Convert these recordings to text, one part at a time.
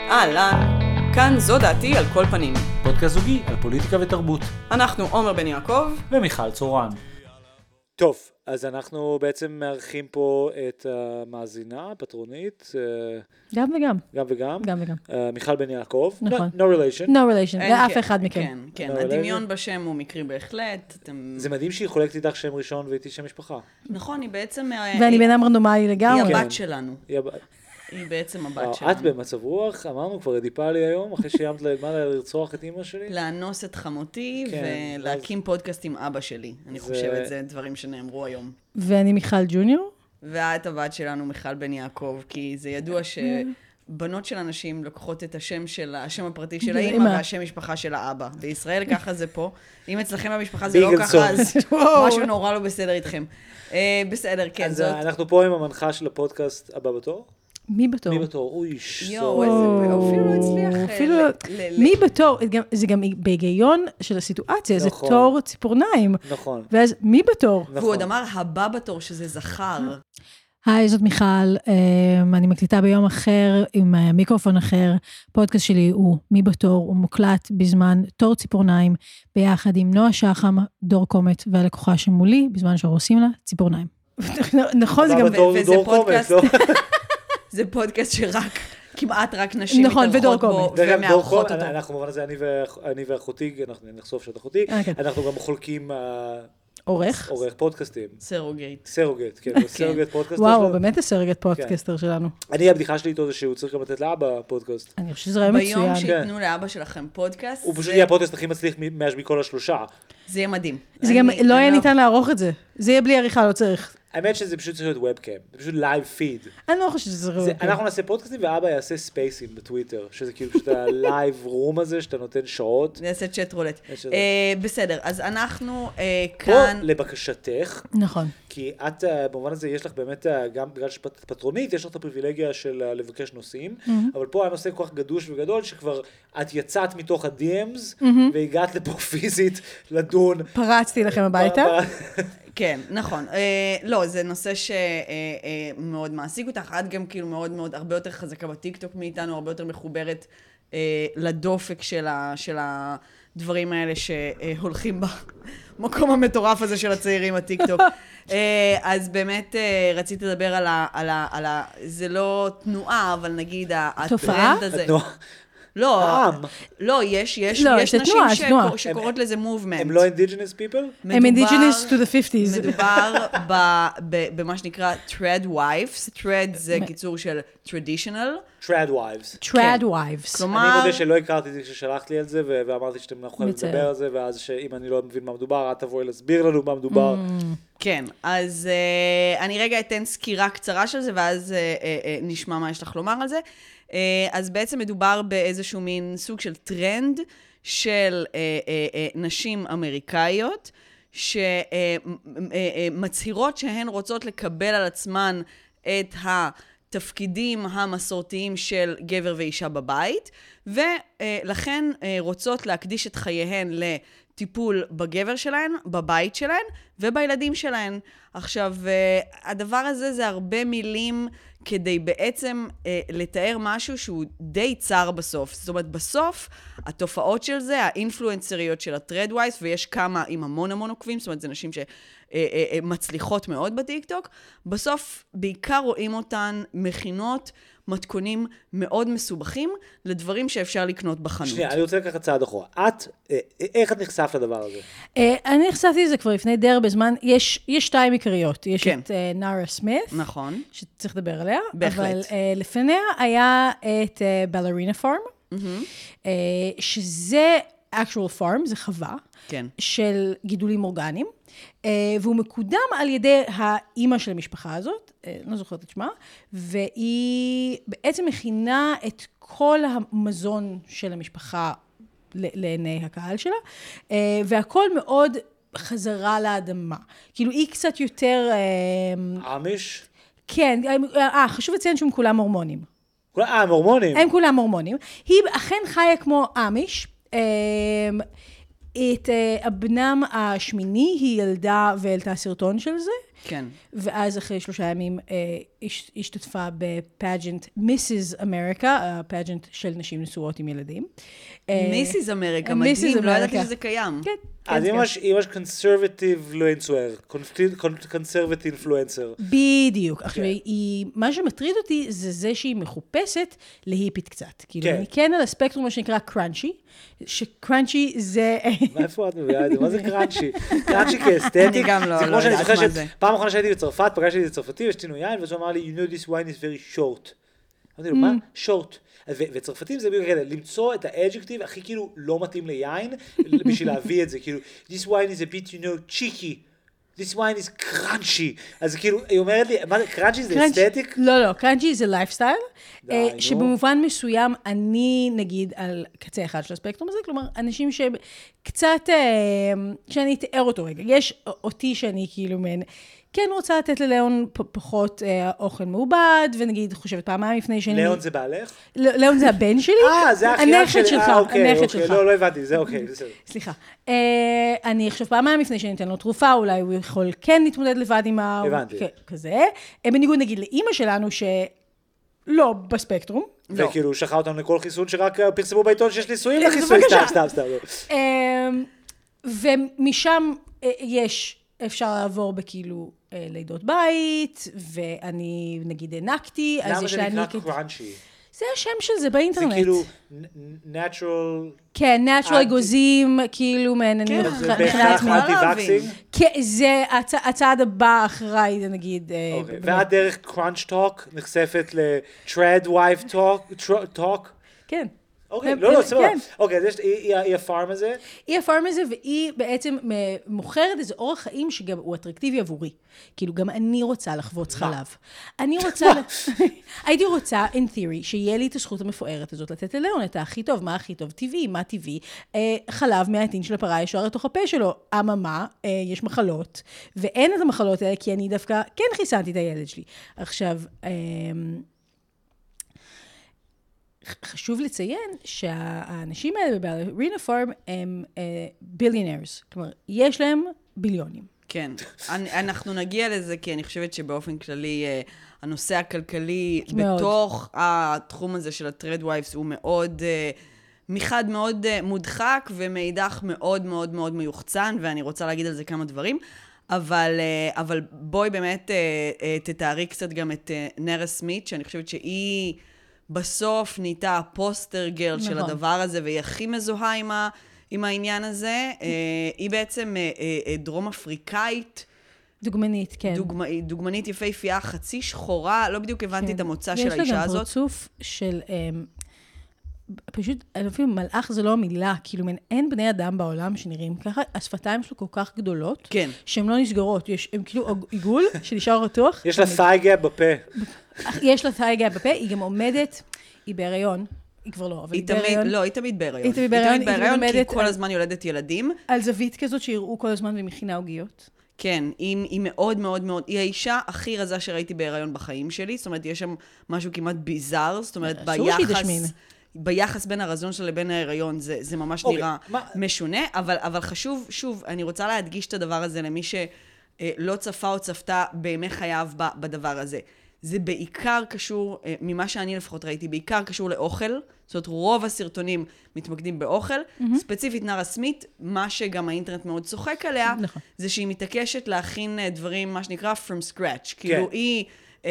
אהלן, כאן זו דעתי על כל פנים. פודקאסט זוגי על פוליטיקה ותרבות. אנחנו עומר בן יעקב ומיכל צורן. טוב, אז אנחנו בעצם מארחים פה את המאזינה, הפטרונית. גם וגם. גם וגם. גם וגם. מיכל בן יעקב. נכון. No relation. No relation, לאף אחד מכם. כן, כן, No הדמיון בשם הוא מקרי בהחלט. זה מדהים שהיא חולקת איתך שם ראשון ואיתי שם משפחה. נכון, היא בעצם... ואני בן אדם רנדומלי לגמרי. היא הבת שלנו. היא בעצם הבת שלנו. את במצב רוח, אמרנו כבר, דיפה לי היום, אחרי שיימת למעלה לרצוח את אמא שלי. לאנוס את חמותי ולהקים פודקאסט עם אבא שלי. אני חושבת, זה דברים שנאמרו היום. ואני מיכל ג'וניור. ואת הבת שלנו, מיכל בן יעקב, כי זה ידוע שבנות של אנשים לוקחות את השם הפרטי של האמא והשם משפחה של האבא. בישראל ככה זה פה. אם אצלכם במשפחה זה לא ככה, אז משהו נורא לא בסדר איתכם. בסדר, כן, זאת. אז אנחנו פה עם המנחה של הפודקאסט הבא בתור. מי בתור? מי בתור? אוי, יואו, אפילו לא הצליח. מי בתור? זה גם בהיגיון של הסיטואציה, זה תור ציפורניים. נכון. ואז מי בתור? והוא עוד אמר הבא בתור שזה זכר. היי, זאת מיכל, אני מקליטה ביום אחר עם מיקרופון אחר. פודקאסט שלי הוא מי בתור, הוא מוקלט בזמן תור ציפורניים, ביחד עם נועה שחם, דור קומט והלקוחה שמולי, בזמן שעושים לה ציפורניים. נכון, זה גם... וזה פודקאסט... זה פודקאסט שרק, כמעט רק נשים מתארחות בו ומארחות אותו. אנחנו במובן הזה, אני ואחותי, אנחנו נחשוף שאת אחותי, אנחנו גם חולקים עורך פודקאסטים. סרוגייט. סרוגייט, כן, סרוגייט פודקאסטר. וואו, באמת הסרוגייט פודקאסטר שלנו. הבדיחה שלי איתו זה שהוא צריך גם לתת לאבא פודקאסט. אני חושב שזה רעיון מצוין. ביום שיתנו לאבא שלכם פודקאסט, הוא פשוט יהיה הפודקאסט הכי מצליח מכל השלושה. זה יהיה מדהים. זה גם לא יהיה ניתן לערוך את זה. זה יהיה בלי עריכה, לא צריך. האמת שזה פשוט צריך להיות וובקאם, זה פשוט לייב פיד. אני לא חושבת שזה וובקאם. אנחנו נעשה פודקאסטים ואבא יעשה ספייסים בטוויטר, שזה כאילו פשוט הלייב רום הזה שאתה נותן שעות. נעשה צ'אט רולט. בסדר, אז אנחנו כאן... פה לבקשתך. נכון. כי את, במובן הזה, יש לך באמת, גם בגלל שאת פטרונית, יש לך את הפריבילגיה של לבקש נושאים, אבל פה הנושא כל כך גדוש וגדול, שכבר את יצאת מתוך ה-DMs, והגעת לפה פיזית לדון. פרצתי לכם הביתה. כן, נכון. לא, זה נושא שמאוד מעסיק אותך. את גם כאילו מאוד מאוד, הרבה יותר חזקה בטיקטוק מאיתנו, הרבה יותר מחוברת לדופק של הדברים האלה שהולכים במקום המטורף הזה של הצעירים, הטיקטוק. אז באמת רציתי לדבר על זה לא תנועה, אבל נגיד הטרנד הזה. לא, יש נשים שקוראות לזה movement. הם לא indigenous people? הם indigenous to the 50s. מדובר במה שנקרא trad wives. trad זה קיצור של traditional. trad wives. trad wives. אני מודה שלא הכרתי את זה כששלחת לי על זה, ואמרתי שאתם יכולים לדבר על זה, ואז שאם אני לא מבין מה מדובר, את תבואי להסביר לנו מה מדובר. כן, אז אני רגע אתן סקירה קצרה של זה, ואז נשמע מה יש לך לומר על זה. אז בעצם מדובר באיזשהו מין סוג של טרנד של נשים אמריקאיות, שמצהירות שהן רוצות לקבל על עצמן את התפקידים המסורתיים של גבר ואישה בבית, ולכן רוצות להקדיש את חייהן לטיפול בגבר שלהן, בבית שלהן ובילדים שלהן. עכשיו, הדבר הזה זה הרבה מילים כדי בעצם לתאר משהו שהוא די צר בסוף. זאת אומרת, בסוף התופעות של זה, האינפלואנסריות של הטרדווייס, ויש כמה עם המון עוקבים, זאת אומרת, זה נשים שמצליחות מאוד בטיקטוק, בסוף בעיקר רואים אותן מכינות מתכונים מאוד מסובכים לדברים שאפשר לקנות בחנות. שנייה, אני רוצה לקחת צעד אחורה. איך את נחשפת לדבר הזה? אני נחשפתי לזה כבר לפני די הרבה זמן. יש שתיים עיקריות. יש את נארה סמית. נכון. שצריך לדבר עליה. בהחלט. אבל לפניה היה את בלרינה פארם, שזה actual farm, זה חווה, של גידולים אורגניים, והוא מקודם על ידי האימא של המשפחה הזאת, לא זוכרת את שמה, והיא בעצם מכינה את כל המזון של המשפחה לעיני הקהל שלה, והכל מאוד חזרה לאדמה. כאילו היא קצת יותר... אמיש? כן, חשוב לציין שהם כולם הורמונים. הם הורמונים? הם כולם הורמונים. היא אכן חיה כמו אמיש, את הבנם השמיני היא ילדה והעלתה סרטון של זה. כן. ואז אחרי 3 ימים השתתפה בפאג'נט מיסיס אמריקה, הפאג'נט של נשים נשואות עם ילדים. מיסיס אמריקה, מדהים, לא ידעתי שזה קיים. כן. אז היא ממש קונסרבטיב אינפלואנסר, קונסרבטיב אינפלואנסר. בדיוק. עכשיו, מה שמטריד אותי זה שהיא מחופשת להיפית קצת. כאילו, אני כן על הספקטרום מה שנקרא קראנצ'י, שקראנצ'י זה... מאיפה את מביאה את זה? מה זה קראנצ'י? קראנצ'י כאסתטי? אני גם לא יודעת מה זה. פעם אחרונה שהייתי בצרפת, פגשתי את צרפתי ושתינו יין, ואז הוא אמר לי, you know this wine is very short. אמרתי לו, מה? short. וצרפתים זה בדיוק כזה, למצוא את האדג'קטיב הכי כאילו לא מתאים ליין, בשביל להביא את זה, כאילו, this wine is a bit, you know, cheeky. This wine is crunchy. אז כאילו, היא אומרת לי, מה זה, crunchy זה אסתטיק? לא, crunchy זה לייפסטייל, שבמובן מסוים, אני נגיד על קצה אחד של הספקטרום הזה, כלומר, אנשים שקצת, שאני אתאר אותו רגע, יש אותי שאני כאילו כן רוצה לתת ללאון פחות אוכל מעובד, ונגיד, חושבת פעמיים לפני שאני... לאון זה בעלך? לאון זה הבן שלי. זה האחיין שלי. הנכד שלך. לא הבנתי, זה אוקיי, בסדר. סליחה. אני חושב פעמיים לפני שאני אתן לו תרופה, אולי הוא יכול כן להתמודד לבד עם הבנתי. כזה. בניגוד נגיד לאמא שלנו, שלא בספקטרום. וכאילו, שכה אותנו לכל חיסון שרק פרסמו בעיתון שיש ניסויים לחיסון. סתם. ומשם אפשר לעבור בכאילו לידות בית, ואני נגיד הענקתי, למה זה נקרא קראנצ'י? זה השם של זה באינטרנט. זה כאילו natural... כן, natural אגוזים, כאילו, זה בהכרח אנטי-וקסינג? כן, זה הצעד הבא אחריי, זה נגיד... ועד דרך קראנץ' טוק נחשפת ל-Tread Wife Talk? כן. אוקיי, לא, סבבה. אוקיי, אז היא הפארם הזה? היא הפארם הזה, והיא בעצם מוכרת איזה אורח חיים שגם הוא אטרקטיבי עבורי. כאילו, גם אני רוצה לחבוץ חלב. אני רוצה... הייתי רוצה, in theory, שיהיה לי את הזכות המפוארת הזאת, לתת ללאון את הכי טוב, מה הכי טוב, טבעי, מה טבעי, חלב מהעטין של הפרה ישר לתוך הפה שלו. אממה, יש מחלות, ואין את המחלות האלה, כי אני דווקא כן חיסנתי את הילד שלי. עכשיו... חשוב לציין שהאנשים האלה בבלרינה פארם הם ביליונרס, כלומר, יש להם ביליונים. כן, אנחנו נגיע לזה, כי אני חושבת שבאופן כללי, הנושא הכלכלי בתוך התחום הזה של הטרד וייבס הוא מאוד, מחד מאוד מודחק, ומאידך מאוד מאוד מאוד מיוחצן, ואני רוצה להגיד על זה כמה דברים, אבל בואי באמת תתארי קצת גם את נרה סמית, שאני חושבת שהיא... בסוף נהייתה הפוסטר גרל של הדבר הזה, והיא הכי מזוהה עם העניין הזה. היא בעצם דרום אפריקאית. דוגמנית, כן. דוגמנית יפהפייה, חצי שחורה, לא בדיוק הבנתי את המוצא של האישה הזאת. יש לה גם פרצוף של... פשוט, אפילו מלאך זה לא המילה, כאילו אין בני אדם בעולם שנראים ככה, השפתיים שלו כל כך גדולות, כן. שהן לא נסגרות, הם כאילו עיגול שנשאר רתוח. יש לה thigh gap בפה. יש לה thigh gap בפה, היא גם עומדת, היא בהיריון, היא כבר לא, אבל היא בהיריון. לא, היא תמיד בהיריון. היא תמיד בהיריון, כי כל הזמן יולדת ילדים. על זווית כזאת שיראו כל הזמן ומכינה עוגיות. כן, היא מאוד מאוד מאוד, היא האישה הכי רזה שראיתי בהיריון בחיים שלי, זאת אומרת, יש שם משהו כמעט ביזר, זאת אומרת, ביחס בין הרזון שלה לבין ההיריון, זה ממש נראה משונה, אבל חשוב, שוב, אני רוצה להדגיש את הדבר הזה למי שלא צפה או צפתה בימי חייו בדבר הזה. זה בעיקר קשור, ממה שאני לפחות ראיתי, בעיקר קשור לאוכל, זאת אומרת, רוב הסרטונים מתמקדים באוכל, ספציפית נרה סמית, מה שגם האינטרנט מאוד צוחק עליה, זה שהיא מתעקשת להכין דברים, מה שנקרא, from scratch, כאילו היא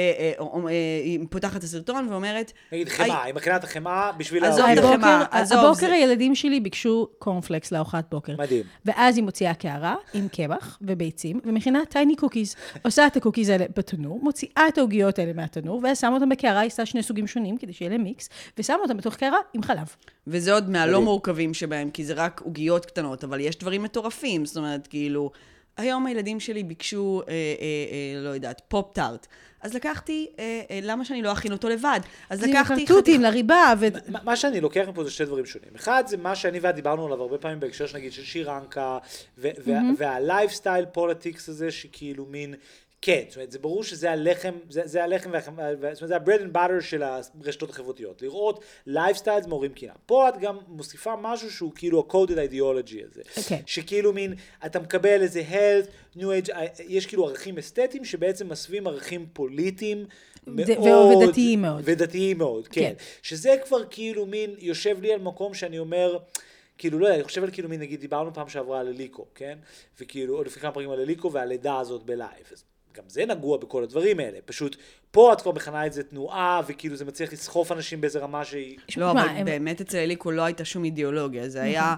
פותחת את הסרטון ואומרת... נגיד חמה, היא מכינה את החמה בשביל... הבוקר הילדים שלי ביקשו קורנפלקס לארוחת בוקר. מדהים. ואז היא מוציאה קערה עם קמח וביצים, ומכינה טייני קוקיז. עושה את הקוקיז האלה בתנור, מוציאה את העוגיות האלה מהתנור, ואז שמה אותם בקערה, היא עושה 2 סוגים שונים, כדי שיהיה להם מיקס, ושמה אותם בתוך קערה עם חלב. וזה עוד מהלא מורכבים שבהם, כי זה רק עוגיות קטנות, אבל יש דברים מטורפים, זאת אומרת, כאילו... היום הילדים שלי ביקשו, לא יודעת, פופ-טארט. אז לקחתי, למה שאני לא אכין אותו לבד? אז לקחתי... חרטוטים לריבה מה שאני לוקח פה זה 2 דברים שונים. אחד, זה מה שאני ואת דיברנו עליו הרבה פעמים בהקשר שנגיד של שירנקה, והלייפסטייל פוליטיקס הזה, שכאילו מין כן, זאת אומרת, זה ברור שזה הלחם, זה הלחם, זאת אומרת, זה ה-bread and butter של הרשתות החברתיות, לראות lifestyles מעוררים קנאה. פה את גם מוסיפה משהו שהוא כאילו ה-coded ideology הזה, שכאילו מין, אתה מקבל איזה health, new age, יש כאילו ערכים אסתטיים שבעצם מסווים ערכים פוליטיים, מאוד, ודתיים מאוד. ודתיים מאוד, כן. שזה כבר כאילו מין, יושב לי על מקום שאני אומר, כאילו, לא יודע, אני חושב על כאילו, נגיד, דיברנו פעם שעברה על אליקו, כן? וכאילו, עוד לפני כמה פרקים על אליקו והלידה הזאת בלייב. אז גם זה נגוע בכל הדברים האלה. פשוט, פה את כבר מכנה את זה תנועה, וכאילו זה מצליח לסחוף אנשים באיזה רמה שהיא... לא, אבל באמת אצל אליקו לא הייתה שום אידיאולוגיה. זה היה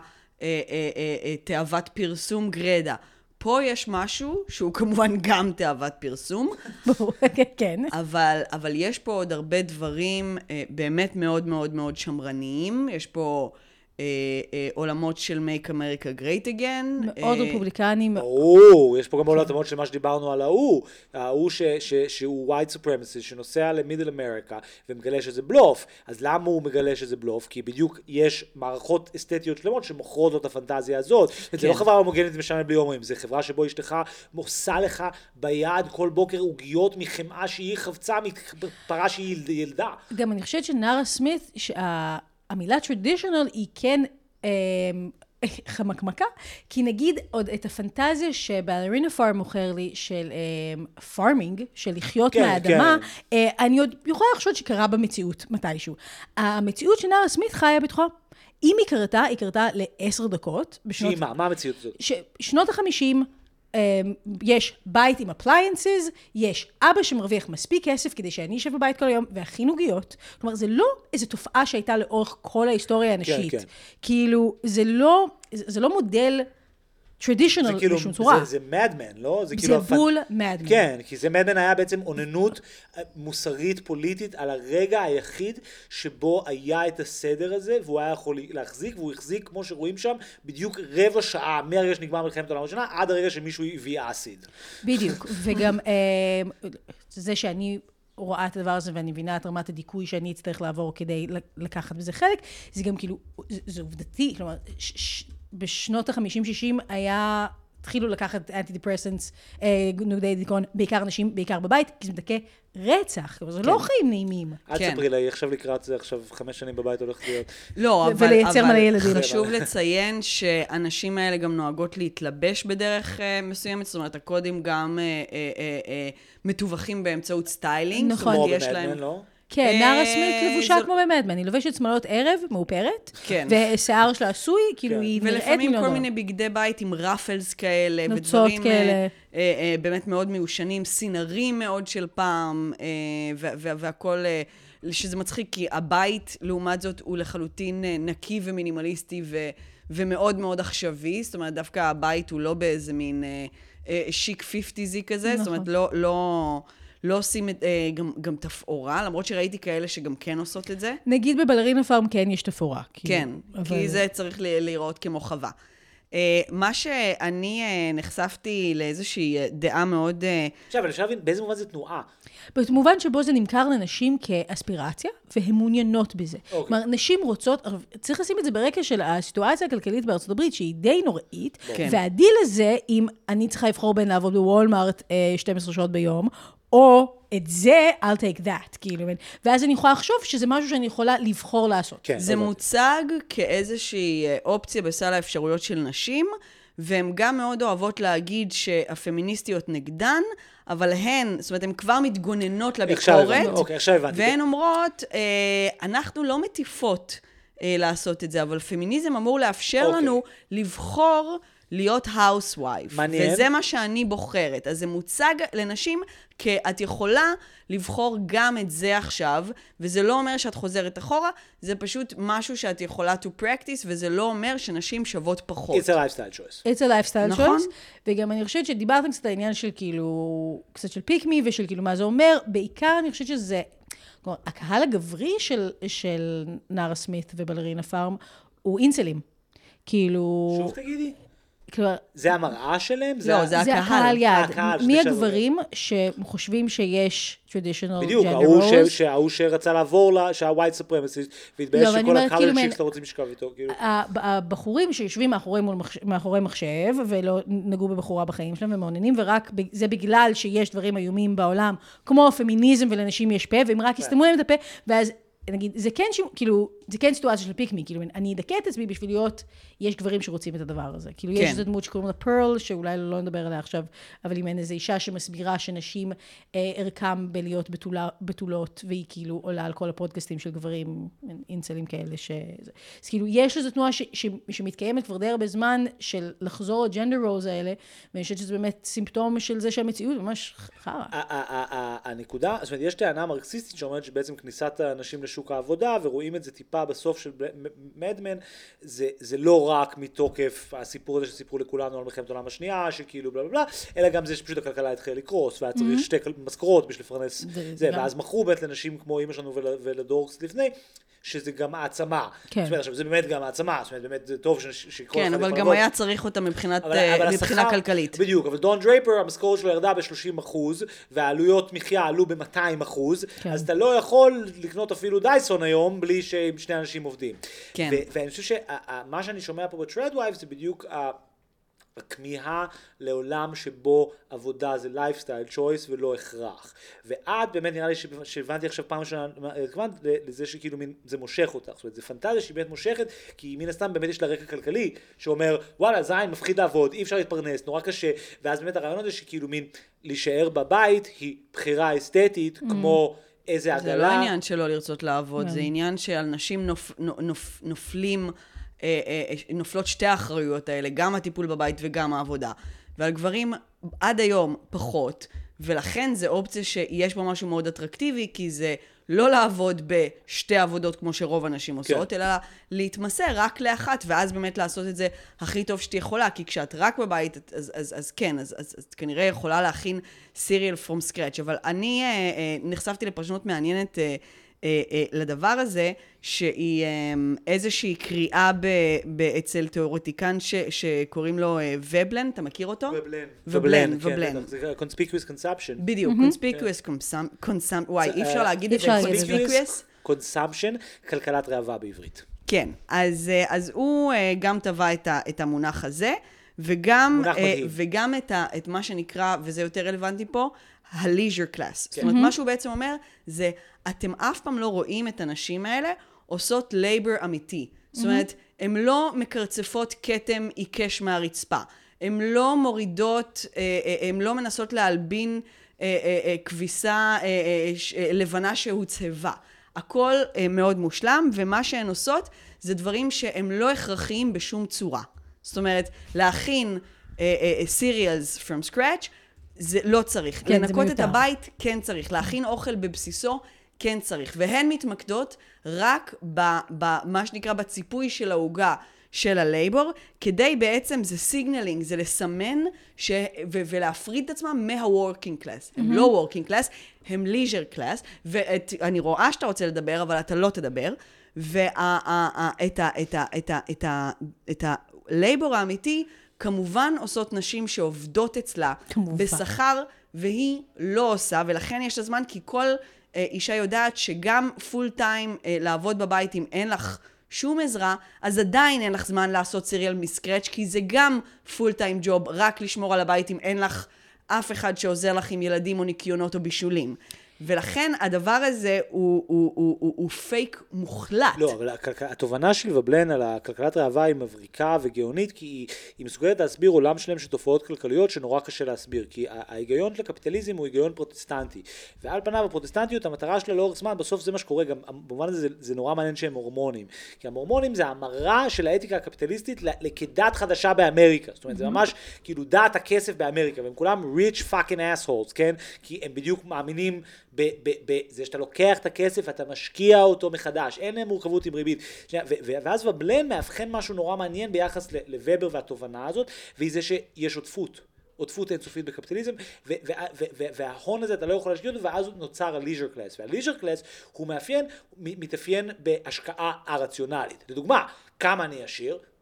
תאוות פרסום גרדה. פה יש משהו שהוא כמובן גם תאוות פרסום. כן. אבל יש פה עוד הרבה דברים באמת מאוד מאוד מאוד שמרניים. יש פה... עולמות של Make America Great Again. מאוד רפובליקנים. יש פה גם עולמות של מה שדיברנו על ההוא שהוא white supremacist, שנוסע למידל אמריקה ומגלה שזה בלוף. אז למה הוא מגלה שזה בלוף? כי בדיוק יש מערכות אסתטיות שלמות שמוכרות לו את הפנטזיה הזאת. זה לא חברה הומוגנית משעממת בלי הומואים, זה חברה שבו אשתך עושה לך ביד כל בוקר עוגיות מחמאה שהיא חבצה מפרה שהיא ילדה. גם אני חושבת שנארה סמית, המילה traditional היא כן חמקמקה, כי נגיד עוד את הפנטזיה שבלרינה פארם מוכר לי של פארמינג, של לחיות מהאדמה, אני עוד יכולה לחשוב שקרה במציאות מתישהו. המציאות שנארה סמית חיה בתוכה, אם היא קרתה ל10 דקות. שהיא מה המציאות הזאת? שנות ה-50, יש בית עם appliances, יש אבא שמרוויח מספיק כסף כדי שאני אשב בבית כל היום, והכין עוגיות. כלומר, זה לא איזו תופעה שהייתה לאורך כל ההיסטוריה הנשית. כן, כן. כאילו, זה לא מודל traditional בשום צורה. זה מדמן, לא? זה בול מדמן. כן, כי זה מדמן היה בעצם עוננות מוסרית פוליטית על הרגע היחיד שבו היה את הסדר הזה, והוא היה יכול להחזיק, והוא החזיק, כמו שרואים שם, בדיוק רבע שעה, מהרגע שנגמר מלחמת העולם הראשונה, עד הרגע שמישהו הביא אסיד. בדיוק, וגם זה שאני רואה את הדבר הזה, ואני מבינה את רמת הדיכוי שאני אצטרך לעבור כדי לקחת בזה חלק, זה גם כאילו, זה עובדתי, כלומר, בשנות ה-50-60 התחילו לקחת אנטי-דיפרסנטס, נוגדי דיכאון, בעיקר אנשים, בעיקר בבית, כי זה מדכא רצח, זה לא חיים נעימים. אל תספרי לה, היא עכשיו לקראת זה, עכשיו 5 שנים בבית הולכת להיות. לא, אבל חשוב לציין שאנשים האלה גם נוהגות להתלבש בדרך מסוימת, זאת אומרת, הקודים גם מתווכים באמצעות סטיילינג. נכון. כמו במדמן, לא? כן, נארה סמית לבושה כמו במדמן, היא לובשת שמלות ערב, מאופרת, ושיער שלה עשוי, כאילו היא נראית ולפעמים כל מיני בגדי בית עם רפלס כאלה, ודברים באמת מאוד מיושנים, סינרים מאוד של פעם, והכל, שזה מצחיק, כי הבית, לעומת זאת, הוא לחלוטין נקי ומינימליסטי, ומאוד מאוד עכשווי, זאת אומרת, דווקא הבית הוא לא באיזה מין שיק 50 כזה, זאת אומרת, לא עושים גם תפאורה, למרות שראיתי כאלה שגם כן עושות את זה. נגיד בבלרינה פארם כן יש תפאורה. כן, כי זה צריך לראות כמו חווה. מה שאני נחשפתי לאיזושהי דעה מאוד... עכשיו, אני חושב להבין, באיזה מובן זה תנועה? במובן שבו זה נמכר לנשים כאספירציה, והן מעוניינות בזה. כלומר, נשים רוצות, צריך לשים את זה ברקע של הסיטואציה הכלכלית בארצות הברית, שהיא די נוראית, והדיל הזה, אם אני צריכה לבחור בין לעבוד בוולמארט 12 שעות ביום, או את זה, I'll take that, כאילו. ואז אני יכולה לחשוב שזה משהו שאני יכולה לבחור לעשות. כן, זה מוצג כאיזושהי אופציה בסל האפשרויות של נשים, והן גם מאוד אוהבות להגיד שהפמיניסטיות נגדן, אבל הן, זאת אומרת, הן כבר מתגוננות לביקורת, והן אומרות, אנחנו לא מטיפות לעשות את זה, אבל פמיניזם אמור לאפשר לנו לבחור להיות housewife. מעניין. וזה מה שאני בוחרת. אז זה מוצג לנשים כי את יכולה לבחור גם את זה עכשיו, וזה לא אומר שאת חוזרת אחורה, זה פשוט משהו שאת יכולה to practice, וזה לא אומר שנשים שוות פחות. It's a lifestyle choice. It's a lifestyle נכון? choice, וגם אני חושבת שדיברתם קצת על העניין של כאילו, קצת של pick me, ושל כאילו מה זה אומר, בעיקר אני חושבת שזה, כלומר, הקהל הגברי של נארה סמית ובלרינה פארם, הוא אינסלים. כאילו... שוב תגידי. כלומר, זה המראה שלהם? לא, זה זה הקהל. הקהל יעד. הקהל, מי שזה הגברים שחושבים שיש traditional בדיוק, gender roles? ההוא שרצה לעבור, שהווייט סופרמסיסט, והתבייש לא, ואני שכל אומרת, הקאבר כאילו, צ'יקס לא רוצים לשכב איתו. כאילו. הבחורים שיושבים מאחורי מחשב, ולא נגעו בבחורה בחיים שלהם ומעוננים, ורק זה בגלל שיש דברים איומים בעולם, כמו פמיניזם ולנשים יש פה, והם רק יסתמו להם את הפה, ואז נגיד, זה כן, כאילו, זה כן סיטואציה של פיקמי, כאילו, אני אדכא את עצמי בשביל להיות, יש גברים שרוצים את הדבר הזה. כאילו, יש איזו דמות שקוראים לה פרל, שאולי לא נדבר עליה עכשיו, אבל אם אין איזו אישה שמסבירה שנשים ערכם בלהיות בתולות, והיא כאילו עולה על כל הפודקאסטים של גברים, אינצלים כאלה, אז כאילו, יש איזו תנועה שמתקיימת כבר די הרבה זמן, של לחזור לג'נדר רולס האלה, ואני חושבת שזה באמת סימפטום של זה שהמציאות ממש חרא. הנקודה, זאת אומרת, יש טענה מרקסיסטית שאומרת שבעצם כניסת האנשים לשוק העבודה, ורואים את זה טיפה בסוף של מדמן, זה לא רק מתוקף הסיפור הזה שסיפרו לכולנו על מלחמת העולם השנייה, שכאילו בלה בלה בלה, אלא גם זה שפשוט הכלכלה התחילה לקרוס, והיה צריך שתי משכורות בשביל לפרנס זה, ואז מכרו בית לנשים כמו אמא שלנו ולדור קצת לפני, שזה גם העצמה. זאת אומרת, עכשיו, זה באמת גם העצמה, זאת אומרת, באמת זה טוב שכל כן, אבל גם היה צריך אותה מבחינה כלכלית. בדיוק, אבל דון דרייפר, המשכורת שלו ירדה ב-30%, והעלויות מחיה עלו ב-200%, אז אתה לא יכול לקנות אפילו דייסון היום, בלי ששני אנשים עובדים. כן. ואני חושב שמה שאני שומע פה ב-Threadwives, זה בדיוק הכמיהה לעולם שבו עבודה זה lifestyle choice ולא הכרח. ואת באמת נראה לי שהבנתי עכשיו פעם ראשונה, לזה שכאילו זה מושך אותך. זאת אומרת, זה פנטזיה שהיא באמת מושכת, כי מן הסתם באמת יש לה רקע כלכלי, שאומר, וואלה, זין, מפחיד לעבוד, אי אפשר להתפרנס, נורא קשה. ואז באמת הרעיון הזה שכאילו מין להישאר בבית היא בחירה אסתטית, כמו איזה עגלה. זה לא עניין שלא לרצות לעבוד, זה עניין שאנשים נופלות שתי האחריויות האלה, גם הטיפול בבית וגם העבודה. ועל גברים עד היום פחות, ולכן זה אופציה שיש בה משהו מאוד אטרקטיבי, כי זה לא לעבוד בשתי עבודות כמו שרוב הנשים עושות, אלא להתמסר רק לאחת, ואז באמת לעשות את זה הכי טוב שתהיה יכולה, כי כשאת רק בבית, אז כן, אז כנראה יכולה להכין סיריאל from scratch, אבל אני נחשפתי לפרשנות מעניינת לדבר הזה, שהיא איזושהי קריאה אצל תיאורטיקן שקוראים לו ובלן, אתה מכיר אותו? ובלן. זה conspicuous consumption. בדיוק, conspicuous consumption, וואי, אי אפשר להגיד את זה, conspicuous consumption, כלכלת ראווה בעברית. כן, אז הוא גם טבע את המונח הזה, וגם את מה שנקרא, וזה יותר רלוונטי פה, ה-leisure class. זאת אומרת, מה שהוא בעצם אומר, זה, אתם אף פעם לא רואים את הנשים האלה עושות labor אמיתי. זאת אומרת, הן לא מקרצפות כתם עיקש מהרצפה. הן לא מורידות, הן לא מנסות להלבין כביסה לבנה שהוצהבה. הכל מאוד מושלם, ומה שהן עושות זה דברים שהם לא הכרחיים בשום צורה. זאת אומרת, להכין cereals from scratch, זה לא צריך. כן, לנקות את הבית, כן צריך. להכין אוכל בבסיסו, כן צריך. והן מתמקדות רק במה שנקרא בציפוי של ההוגה של הלייבור, כדי בעצם זה סיגנלינג, זה לסמן ולהפריד את עצמם מה-working class. הם לא working class, הם leisure class, ואני רואה שאתה רוצה לדבר, אבל אתה לא תדבר, ואת הלייבור האמיתי, כמובן עושות נשים שעובדות אצלה בשכר, והיא לא עושה, ולכן יש הזמן, כי כל אישה יודעת שגם פול טיים לעבוד בבית אם אין לך שום עזרה, אז עדיין אין לך זמן לעשות סיריאל מסקרץ', כי זה גם פול טיים ג'וב, רק לשמור על הבית אם אין לך אף אחד שעוזר לך עם ילדים או ניקיונות או בישולים. ולכן הדבר הזה הוא פייק מוחלט. לא, אבל התובנה של ובלן על הכלכלת ראווה היא מבריקה וגאונית, כי היא מסוגלת להסביר עולם שלם של תופעות כלכליות שנורא קשה להסביר, כי ההיגיון של הקפיטליזם הוא היגיון פרוטסטנטי, ועל פניו הפרוטסטנטיות, המטרה שלה לאורך זמן, בסוף זה מה שקורה, גם במובן הזה זה נורא מעניין שהם מורמונים, כי המורמונים זה המראה של האתיקה הקפיטליסטית כדת חדשה באמריקה, זאת אומרת, זה ממש כאילו דת הכסף באמריקה, והם כולם rich fucking assholes, כן? כי הם בדיוק מאמינים בזה שאתה לוקח את הכסף ואתה משקיע אותו מחדש, אין להם מורכבות עם ריבית. ואז ובלן מאבחן משהו נורא מעניין ביחס לוובר והתובנה הזאת, והיא זה שיש עודפות אינסופית בקפיטליזם, וההון הזה אתה לא יכול להשקיע אותו, ואז נוצר הליז'ר קלאס. והליז'ר קלאס הוא מתאפיין בהשקעה הרציונלית. לדוגמה, כמה אני עשיר?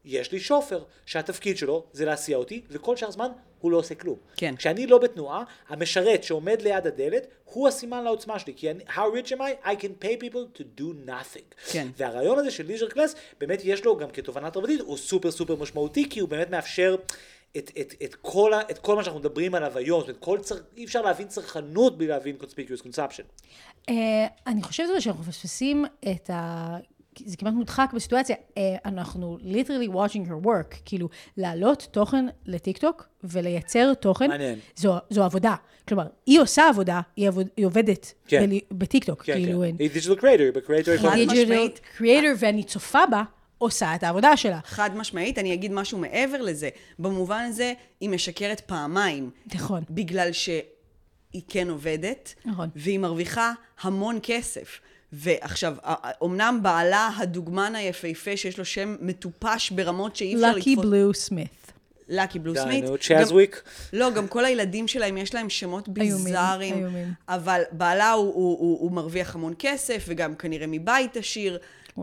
יש לי שופר, שהתפקיד שלו זה להסיע אותי, וכל שאר זמן הוא לא עושה כלום. כן. כשאני לא בתנועה, המשרת שעומד ליד הדלת, הוא הסימן לעוצמה שלי, כי how rich am I? I can pay people to do nothing. כן. והרעיון הזה של leisure class, באמת יש לו גם כתובנה תרבותית, הוא סופר סופר משמעותי, כי הוא באמת מאפשר את כל מה שאנחנו מדברים עליו היום, אי אפשר להבין צרכנות בלי להבין conspicuous consumption. אני חושבת אבל שאנחנו מפספסים את זה כמעט מודחק בסיטואציה, אנחנו literally watching her work, כאילו להעלות תוכן לטיק-טוק ולייצר תוכן, זו עבודה. כלומר, היא עושה עבודה, היא עובדת בטיק-טוק. כאילו, היא digital creator, creator, ואני צופה בה, עושה את העבודה שלה. חד משמעית, אני אגיד משהו מעבר לזה. במובן הזה, היא משקרת פעמיים. נכון. בגלל שהיא כן עובדת, נכון. והיא מרוויחה המון כסף. ועכשיו, אמנם בעלה הדוגמן היפהפה שיש לו שם מטופש ברמות שאי אפשר לתפוס. לקי בלו סמית. לקי בלו סמית. צ'אזוויק. לא, גם כל הילדים שלהם יש להם שמות ביזאריים. איומים. אבל בעלה הוא מרוויח המון כסף, וגם כנראה מבית עשיר.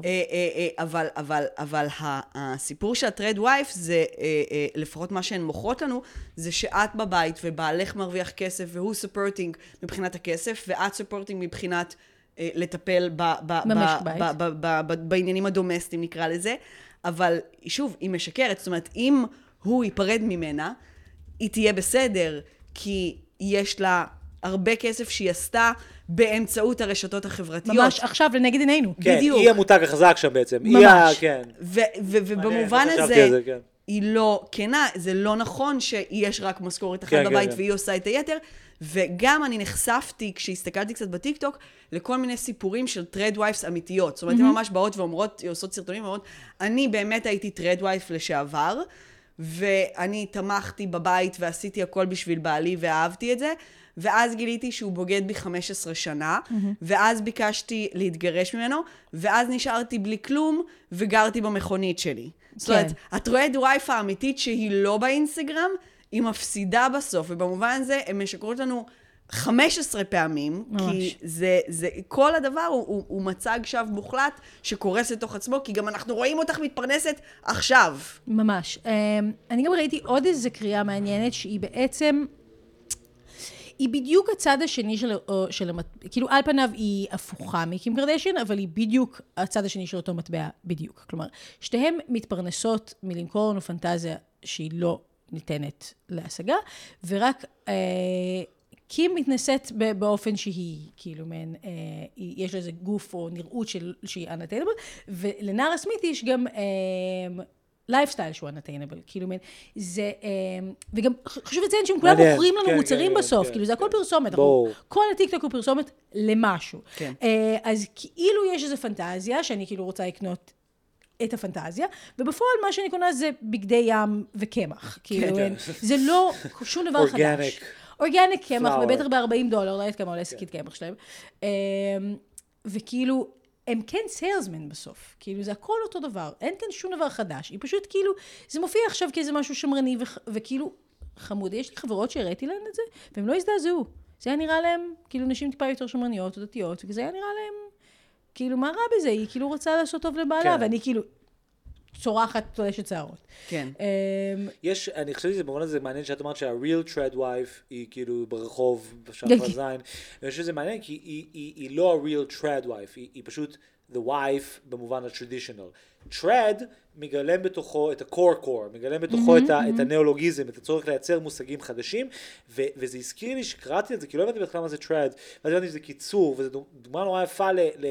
אבל הסיפור של הטרד וייף זה, לפחות מה שהן מוכרות לנו, זה שאת בבית ובעלך מרוויח כסף, והוא סופורטינג מבחינת הכסף, ואת סופורטינג מבחינת לטפל בעניינים הדומסטיים, נקרא לזה. אבל שוב, היא משקרת. זאת אומרת, אם הוא ייפרד ממנה, היא תהיה בסדר, כי יש לה הרבה כסף שהיא עשתה באמצעות הרשתות החברתיות. ממש עכשיו לנגד עינינו. כן, בדיוק. היא המותג החזק שם בעצם. ממש. כן. ובמובן הזה, היא לא כנה, זה לא נכון שיש רק משכורת אחת בבית והיא עושה את היתר. וגם אני נחשפתי, כשהסתכלתי קצת בטיקטוק, לכל מיני סיפורים של טרד וייפס אמיתיות. זאת אומרת, הן ממש באות ואומרות, עושות סרטונים ואומרות, אני באמת הייתי טרד וייף לשעבר, ואני תמכתי בבית ועשיתי הכל בשביל בעלי ואהבתי את זה, ואז גיליתי שהוא בוגד בי 15 שנה, ואז ביקשתי להתגרש ממנו, ואז נשארתי בלי כלום, וגרתי במכונית שלי. זאת אומרת, הטרד וייף האמיתית שהיא לא באינסטגרם, היא מפסידה בסוף, ובמובן הזה הן משקרות לנו 15 פעמים, ממש. כי כל הדבר הוא מצג שווא מוחלט שקורס לתוך עצמו, כי גם אנחנו רואים אותך מתפרנסת עכשיו. ממש. אני גם ראיתי עוד איזו קריאה מעניינת, שהיא בעצם, היא בדיוק הצד השני של כאילו על פניו היא הפוכה מקים קרדשן, אבל היא בדיוק הצד השני של אותו מטבע בדיוק. כלומר, שתיהן מתפרנסות מלמכור לנו פנטזיה שהיא לא ניתנת להשגה, ורק קים מתנסית באופן שהיא, כאילו, יש לה איזה גוף או נראות שהיא unattainable, ולנערה סמית יש גם לייפסטייל שהוא unattainable, כאילו, זה, וגם חשוב לציין שהם כולם מוכרים לנו מוצרים בסוף, כאילו, זה הכל פרסומת, כל הטיקטוק הוא פרסומת למשהו. אז כאילו יש איזו פנטזיה, שאני כאילו רוצה לקנות את הפנטזיה, ובפועל מה שאני קונה זה בגדי ים וקמח. כאילו, זה לא שום דבר חדש. אורגניק קמח, ובטח $40, לא יודעת כמה עולה שקית קמח שלהם. וכאילו, הם כן סיילסמן בסוף. כאילו, זה הכל אותו דבר. אין כאן שום דבר חדש. היא פשוט כאילו, זה מופיע עכשיו כאיזה משהו שמרני, וכאילו, חמוד. יש לי חברות שהראיתי להן את זה, והם לא הזדעזעו. זה היה נראה להם, כאילו, נשים טיפה יותר שמרניות או דתיות, וזה היה נראה להם, כאילו, מה רע בזה? היא כאילו רוצה לעשות טוב לבעלה, ואני כאילו צורחת תולשת שערות. כן. יש, אני חושבת שזה במובן הזה מעניין שאת אמרת שה-real trad wife היא כאילו ברחוב, בשחר זין. אני חושב שזה מעניין כי היא לא ה-real trad wife, היא פשוט the wife במובן ה-traditional. trad מגלם בתוכו את ה-core, מגלם בתוכו את הנאולוגיזם, את הצורך לייצר מושגים חדשים, וזה הזכיר לי שקראתי את זה, כי לא הבנתי בכלל מה זה trad, ואני הבנתי שזה קיצור, וזו דוגמה נורא יפה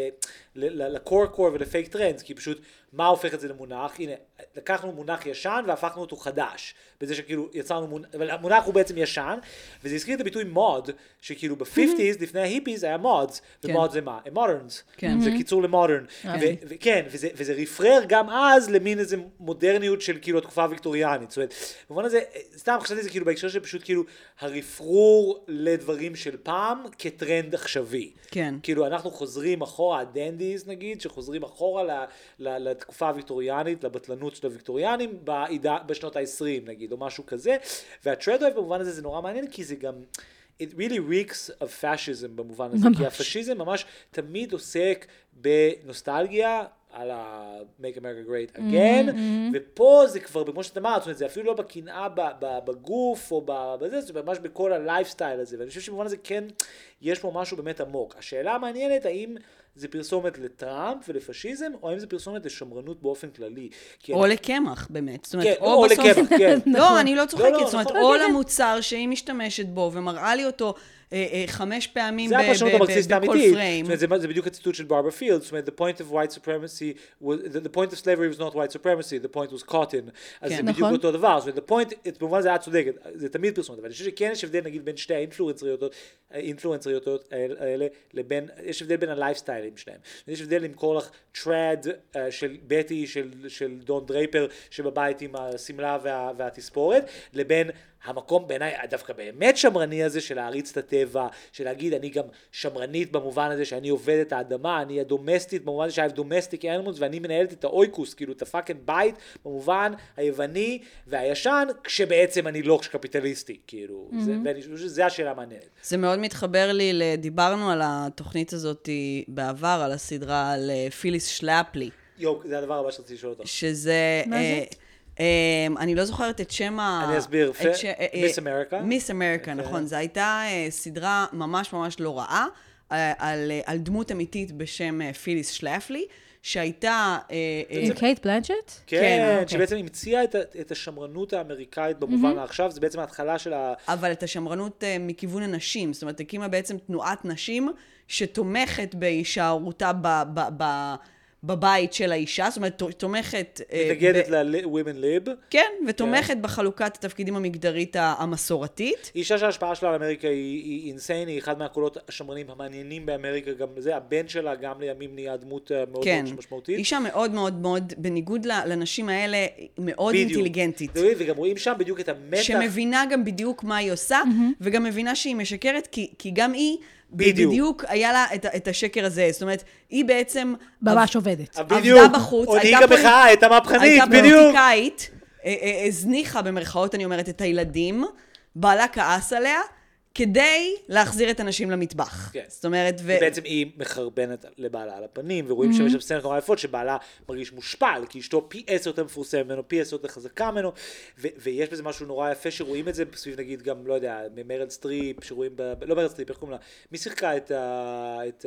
ל-core ול-fake trends, כי פשוט מה הופך את זה למונח? הנה, לקחנו מונח ישן והפכנו אותו חדש, בזה שכאילו יצרנו מונח, אבל המונח הוא בעצם ישן, וזה הזכיר את הביטוי mod, שכאילו ב-50s, לפני ההיפיז, היה mods, ומוד זה מה? הם moderns, זה קיצור למודרן, וכן, וזה רפרר גם אז למין איזה מודרניות של כאילו התקופה הוויקטוריאנית, זאת אומרת, במובן הזה, סתם חשבתי זה כאילו בהקשר שפשוט כאילו הרפרור לדברים של פעם כטרנד עכשווי. כן. כאילו אנחנו חוזרים אחורה, הדנדיז נגיד, שחוזרים אחורה לתקופה הוויקטוריאנית, לבטלנות של הוויקטוריאנים בשנות ה-20 נגיד, או משהו כזה, והטרד וייב במובן הזה זה נורא מעניין, כי זה גם, it really reeks of fascism במובן הזה, כי הפשיזם ממש תמיד עוסק בנוסטלגיה, על ה-Make America Great Again, ופה זה כבר, כמו שאת אמרת, זאת אומרת, זה אפילו לא בקנאה בגוף, או בזה, זה ממש בכל הלייפסטייל הזה, ואני חושב שבמובן הזה כן, יש פה משהו באמת עמוק. השאלה המעניינת, האם זה פרסומת לטראמפ ולפשיזם, או האם זה פרסומת לשמרנות באופן כללי? או לקמח, באמת. זאת אומרת, כן, או לקמח, כן. לא, אני לא צוחקת, זאת אומרת, נכון. או למוצר שהיא משתמשת בו, ומראה לי אותו 5 פעמים זה הפרשנות המרקסיסטית בכל האמיתית. פריים. זאת אומרת, זה בדיוק הציטוט של ברברה פילד, זאת אומרת, the point of white supremacy, the point of slavery was not white supremacy, the point was cotton. אז זה בדיוק אותו דבר. זאת אומרת, the point, במובן זה את צודקת, זה תמיד פרסומת, אבל אני חושב שכן יש הבדל, נגיד, בין שתי האינפלואנסריות האלה, יש הבדל בין הלייפסטיילים שלהם. יש הבדל למכור לך טרד של בטי, של דון דרייפר, שבבית עם הסמלה והתספורת, לבין המקום בעיניי דווקא באמת שמרני הזה של להריץ את הטבע, של להגיד אני גם שמרנית במובן הזה שאני עובדת את האדמה, אני הדומסטית במובן הזה שאני דומסטיק אנימלס ואני מנהלת את האויקוס, כאילו את הפאקינג בית במובן היווני והישן, כשבעצם אני לא קפיטליסטי, כאילו, ואני חושב שזה השאלה המעניינת. זה מאוד מתחבר לי, דיברנו על התוכנית הזאת בעבר, על הסדרה על פיליס שלאפלי. זה הדבר הבא שרציתי לשאול אותך. שזה... מה זה? אני לא זוכרת את שם אני אסביר, מיס אמריקה. מיס אמריקה, נכון. זו הייתה סדרה ממש ממש לא רעה, על דמות אמיתית בשם פיליס שלאפלי, שהייתה... עם קייט בלנצ'ט? כן, שבעצם המציאה את השמרנות האמריקאית במובן העכשיו, זה בעצם ההתחלה של ה... אבל את השמרנות מכיוון הנשים, זאת אומרת, הקימה בעצם תנועת נשים שתומכת בהישארותה בבית של האישה, זאת אומרת, תומכת... מתנגדת ל-women lib. כן, ותומכת בחלוקת התפקידים המגדרית המסורתית. אישה שההשפעה שלה על אמריקה היא אינסיין, היא אחד מהקולות השמרנים המעניינים באמריקה, גם זה, הבן שלה גם לימים נהיה דמות מאוד מאוד משמעותית. אישה מאוד מאוד מאוד, בניגוד לנשים האלה, מאוד אינטליגנטית. וגם רואים שם בדיוק את המתח. שמבינה גם בדיוק מה היא עושה, וגם מבינה שהיא משקרת, כי גם היא... בדיוק היה לה את השקר הזה, זאת אומרת, היא בעצם... ממש עובדת. עבדה בחוץ, או נהיגה מחאה, הייתה מהפכנית, בדיוק. הייתה פוליטיקאית, הזניחה במרכאות, אני אומרת, את הילדים, בעלה כעס עליה, כדי להחזיר את הנשים למטבח. כן. זאת אומרת, ובעצם היא מחרבנת לבעלה על הפנים, ורואים שיש שם סצנות נורא יפות שבעלה מרגיש מושפל, כי אשתו פי 10 יותר מפורסם ממנו, פי 10 יותר חזקה ממנו, ויש בזה משהו נורא יפה שרואים את זה, סביב נגיד גם, לא יודע, ממרד סטריפ, שרואים, לא מרד סטריפ, איך קוראים לה? מי שיחקה את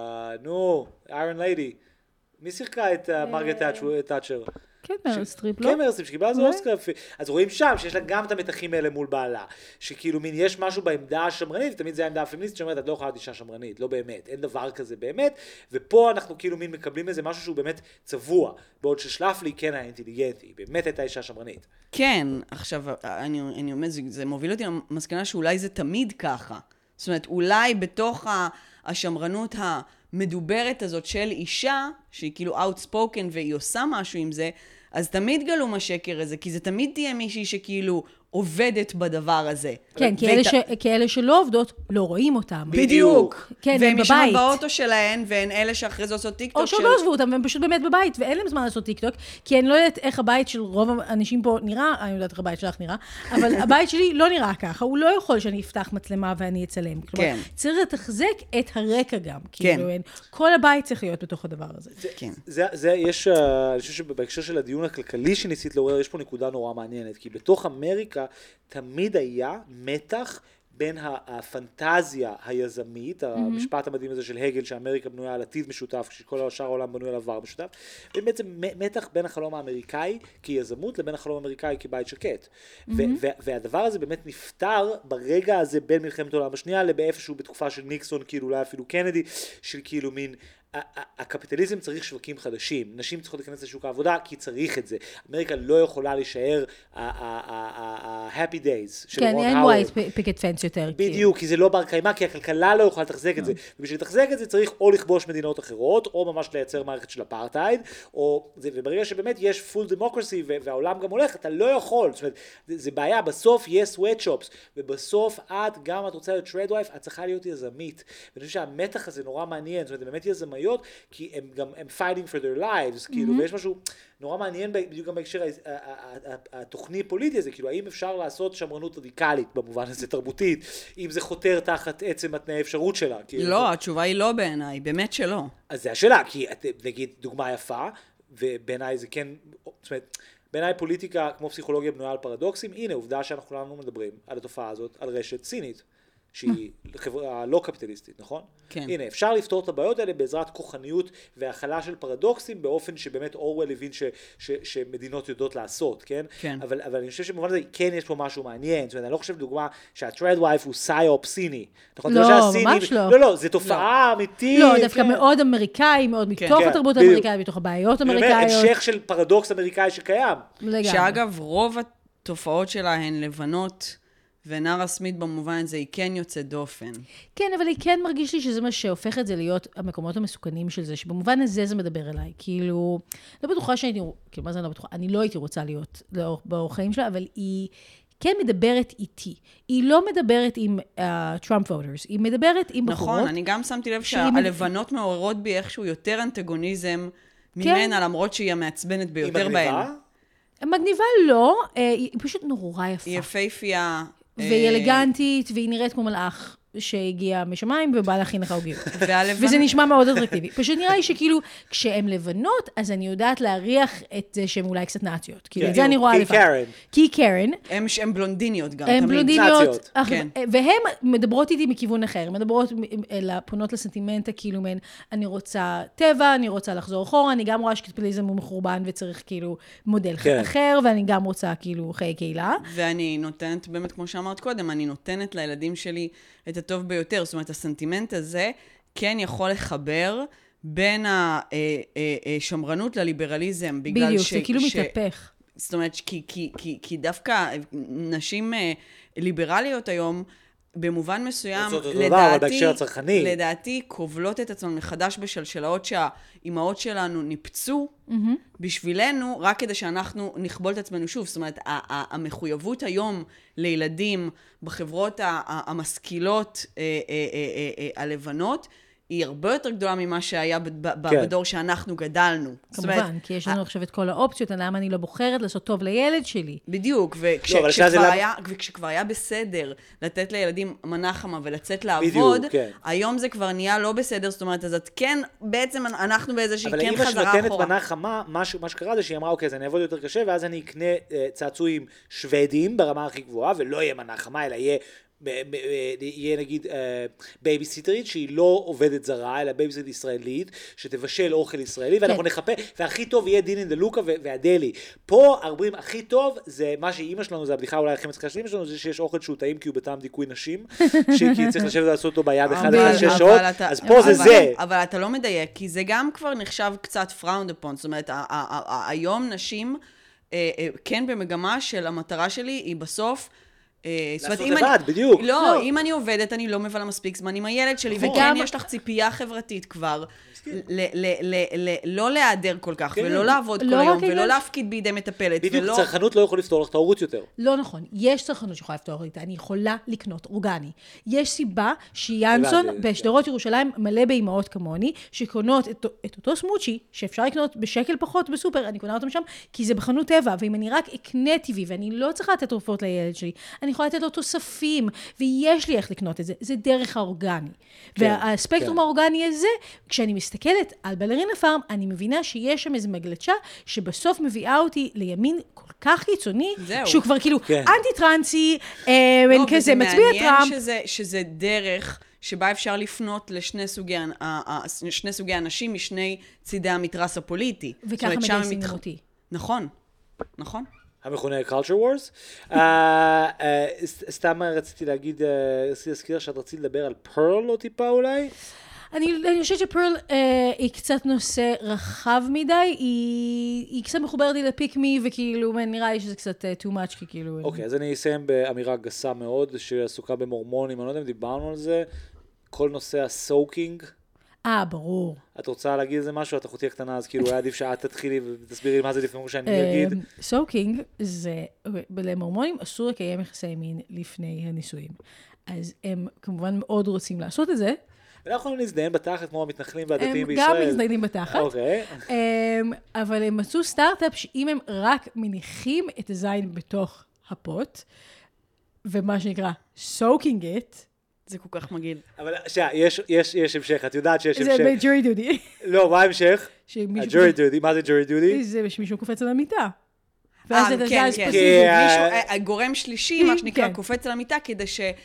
איירון ליידי? מי שיחקה את מרגרט תאצ'ר? כן, מריל סטריפ, לא? כן, מריל סטריפ, שקיבלה על זה אוסקר. אז רואים שם שיש לה גם את המתחים האלה מול בעלה, שכאילו מין יש משהו בעמדה השמרנית, ותמיד זה העמדה הפמיניסטית שאומרת, את לא יכולה להיות אישה שמרנית, לא באמת, אין דבר כזה באמת, ופה אנחנו כאילו מין מקבלים איזה משהו שהוא באמת צבוע, בעוד ששלאפלי כן היה אינטליגנטי, באמת הייתה אישה שמרנית. כן, עכשיו, אני אומר, זה מוביל אותי למסקנה שאולי זה תמיד ככה. זאת אומרת, אולי בתוך השמרנות המדוברת הזאת של אישה, שהיא כאילו outspoken והיא עושה משהו עם זה, אז תמיד גלום השקר הזה, כי זה תמיד תהיה מישהי שכאילו עובדת בדבר הזה. כן, כי אלה שלא עובדות, לא רואים אותם. בדיוק. כן, והם ישנות באוטו שלהן, והן אלה שאחרי זה עושות טיקטוק. או שלא עזבו אותם, והם פשוט באמת בבית, ואין להם זמן לעשות טיקטוק, כי אני לא יודעת איך הבית של רוב האנשים פה נראה, אני יודעת איך הבית שלך נראה, אבל הבית שלי לא נראה ככה, הוא לא יכול שאני אפתח מצלמה ואני אצלם. כלומר, צריך לתחזק את הרקע גם. כאילו, כל הבית צריך להיות בתוך הדבר הזה. כן. יש, אני חושב שבהקשר של הדיון הכלכלי שניסית לעורר, יש פה נקודה נורא מעניינת, כי בתוך אמריקה תמיד היה מתח בין הפנטזיה היזמית, המשפט המדהים הזה של הגל, שאמריקה בנויה על עתיד משותף, כשכל שאר העולם בנוי על עבר משותף, ובעצם מתח בין החלום האמריקאי כיזמות לבין החלום האמריקאי כבית שקט. והדבר הזה באמת נפטר ברגע הזה בין מלחמת העולם השנייה לבאיפשהו בתקופה של ניקסון, כאילו אולי אפילו קנדי, של כאילו מין... הקפיטליזם צריך שווקים חדשים, נשים צריכות להיכנס לשוק העבודה כי צריך את זה. אמריקה לא יכולה להישאר ה-happy days של רון האוור. כן, אין white picket fence יותר. בדיוק, כי זה לא בר קיימא, כי הכלכלה לא יכולה לתחזק את זה. ובשביל לתחזק את זה צריך או לכבוש מדינות אחרות, או ממש לייצר מערכת של אפרטהייד, וברגע שבאמת יש full democracy והעולם גם הולך, אתה לא יכול. זאת אומרת, זה בעיה, בסוף יש sweatshops, ובסוף את, גם את רוצה להיות trade wife, את צריכה להיות יזמית. ואני חושב שהמתח הזה נורא מעניין, זאת אומרת, באמת יזמיות להיות, כי הם fighting for their lives, כאילו, ויש משהו נורא מעניין, בדיוק גם בהקשר התוכני פוליטי הזה, כאילו, האם אפשר לעשות שמרנות רדיקלית, במובן הזה תרבותית, אם זה חותר תחת עצם התנאי האפשרות שלה? לא, התשובה היא לא בעיניי, באמת שלא. אז זה השאלה, כי נגיד דוגמה יפה, ובעיניי זה כן, זאת אומרת, בעיניי פוליטיקה כמו פסיכולוגיה בנויה על פרדוקסים, הנה עובדה שאנחנו כולנו מדברים על התופעה הזאת, על רשת סינית, שהיא חברה לא קפיטליסטית, נכון? כן. הנה, אפשר לפתור את הבעיות האלה בעזרת כוחניות והכלה של פרדוקסים, באופן שבאמת אורוול הבין שמדינות יודעות לעשות, כן? כן. אבל אני חושב שבמובן הזה כן יש פה משהו מעניין, זאת אומרת, אני לא חושב דוגמה שהטרד וייף הוא סאיופ סיני. לא, ממש לא. לא, זה תופעה אמיתית. לא, דווקא מאוד אמריקאי, מאוד מתוך התרבות האמריקאית, מתוך הבעיות האמריקאיות. המשך של פרדוקס אמריקאי שקיים. שאגב, רוב התופעות שלה הן לבנות, ונרה סמית במובן הזה היא כן יוצאת דופן. כן, אבל היא כן מרגיש לי שזה מה שהופך את זה להיות המקומות המסוכנים של זה, שבמובן הזה זה מדבר אליי. כאילו, לא בטוחה שהייתי, כאילו, מה זה לא בטוחה? אני לא הייתי רוצה להיות בחיים שלה, אבל היא כן מדברת איתי. היא לא מדברת עם טראמפ ווטרס, היא מדברת עם בחורות. נכון, אני גם שמתי לב שהלבנות מעוררות בי איכשהו יותר אנטגוניזם ממנה, למרות שהיא המעצבנת ביותר בהן. מגניבה לא, היא פשוט נורא יפה. היא יפהפייה. והיא אלגנטית, והיא נראית כמו מלאך שהגיע משמיים ובא להכין לך עוגיות. וזה נשמע מאוד אטרקטיבי. פשוט נראה לי שכאילו, כשהן לבנות, אז אני יודעת להריח את זה שהן אולי קצת נאציות. כאילו, את זה אני רואה לבד. כי קרן. הן בלונדיניות גם. הן בלונדיניות. והן מדברות איתי מכיוון אחר. מדברות, פונות לסנטימנטה, כאילו, אני רוצה טבע, אני רוצה לחזור אחורה, אני גם רואה שקפיטליזם הוא מחורבן וצריך כאילו מודל אחר, ואני גם רוצה כאילו חיי קהילה. ואני נותנת, באמת כמו שאמרת קודם, אני נותנת לילדים שלי את הטוב ביותר. זאת אומרת, הסנטימנט הזה כן יכול לחבר בין השמרנות לליברליזם. בדיוק, זה כאילו מתהפך. זאת אומרת, כי דווקא נשים ליברליות היום, במובן מסוים, לדעתי, קובלות את עצמן מחדש בשלשלאות שהאימהות שלנו ניפצו בשבילנו, רק כדי שאנחנו נכבול את עצמנו שוב. זאת אומרת, המחויבות היום לילדים בחברות המשכילות הלבנות, היא הרבה יותר גדולה ממה שהיה בדור שאנחנו גדלנו. כמובן, כי יש לנו עכשיו את כל האופציות, למה אני לא בוחרת לעשות טוב לילד שלי. בדיוק, וכשכבר היה בסדר לתת לילדים מנה חמה ולצאת לעבוד, היום זה כבר נהיה לא בסדר, זאת אומרת, אז את כן, בעצם אנחנו באיזושהי כן חזרה אחורה. אבל אם שנותנת מנה חמה, מה שקרה זה שהיא אמרה, אוקיי, אז אני אעבוד יותר קשה, ואז אני אקנה צעצועים שוודים ברמה הכי גבוהה, ולא יהיה מנה חמה, אלא יהיה נגיד בייביסיטרית שהיא לא עובדת זרה, אלא בייביסיטרית ישראלית, שתבשל אוכל ישראלי, ואנחנו נחפה, והכי טוב יהיה דין אינדלוקה והדלי. פה הרברים הכי טוב, זה מה שאימא שלנו, זה הבדיחה אולי הכי מצחיקה של אימא שלנו, זה שיש אוכל שהוא טעים כי הוא בטעם דיכוי נשים, כי צריך לשבת לעשות אותו ביד 1-6 שעות, אז פה זה זה. אבל אתה לא מדייק, כי זה גם כבר נחשב קצת frowned upon, זאת אומרת, היום נשים, כן במגמה של המטרה שלי, היא בסוף, לעשות לבד, בדיוק. לא, אם אני עובדת, אני לא מבלה מספיק זמן עם הילד שלי, וכן יש לך ציפייה חברתית כבר, לא להיעדר כל כך, ולא לעבוד כל היום, ולא להפקיד בידי מטפלת. בדיוק, צרכנות לא יכול לפתור לך את ההורות יותר. לא נכון, יש צרכנות שיכולה לפתור איתה, אני יכולה לקנות אורגני. יש סיבה שיאנסון בשדרות ירושלים מלא באימהות כמוני, שקונות את אותו סמוצ'י, שאפשר לקנות בשקל פחות בסופר, אני קונה אותם שם, כי זה בחנות טבע, ואם אני רק אקנה טבעי, ואני לא צריכה לתת תרופות לילד שלי, אני יכולה לתת לו תוספים, ויש לי איך לקנות את זה. זה דרך האורגני. והספקטרום האורגני הזה, כשאני מסתכלת על בלרינה פארם, אני מבינה שיש שם איזו מגלצ'ה, שבסוף מביאה אותי לימין כל כך קיצוני, שהוא כבר כאילו אנטי-טרנסי, כזה מצביע טראמפ. מעניין שזה דרך שבה אפשר לפנות לשני סוגי אנשים משני צידי המתרס הפוליטי. וככה מגייסים אותי. נכון, נכון. המכונה culture wars. סתם רציתי להגיד, רציתי להזכיר שאת רצית לדבר על פרל לא טיפה אולי? אני חושבת שפרל היא קצת נושא רחב מדי, היא קצת מחוברת לי לפיק מי, וכאילו נראה לי שזה קצת too much, כי כאילו... אוקיי, אז אני אסיים באמירה גסה מאוד, שעסוקה במורמונים, אני לא יודע אם דיברנו על זה, כל נושא הסוקינג. ברור. את רוצה להגיד איזה משהו? את אחותי הקטנה, אז כאילו היה עדיף שאת תתחילי ותסבירי מה זה לפני שאני אגיד. סוקינג זה, למורמונים אסור לקיים יחסי מין לפני הנישואים. אז הם כמובן מאוד רוצים לעשות את זה. אנחנו יכולים להזדיין בתחת כמו המתנחלים והדתיים בישראל. הם גם מזדיינים בתחת. אוקיי. אבל הם עשו סטארט-אפ שאם הם רק מניחים את הזין בתוך הפוט, ומה שנקרא soaking it, זה כל כך מגעיל. אבל יש המשך, את יודעת שיש המשך. זה ב-jury duty. לא, מה ההמשך? ה-jury duty, מה זה jury duty? זה שמישהו קופץ על המיטה. כן. הגורם שלישי, מה שנקרא, קופץ על המיטה, כדי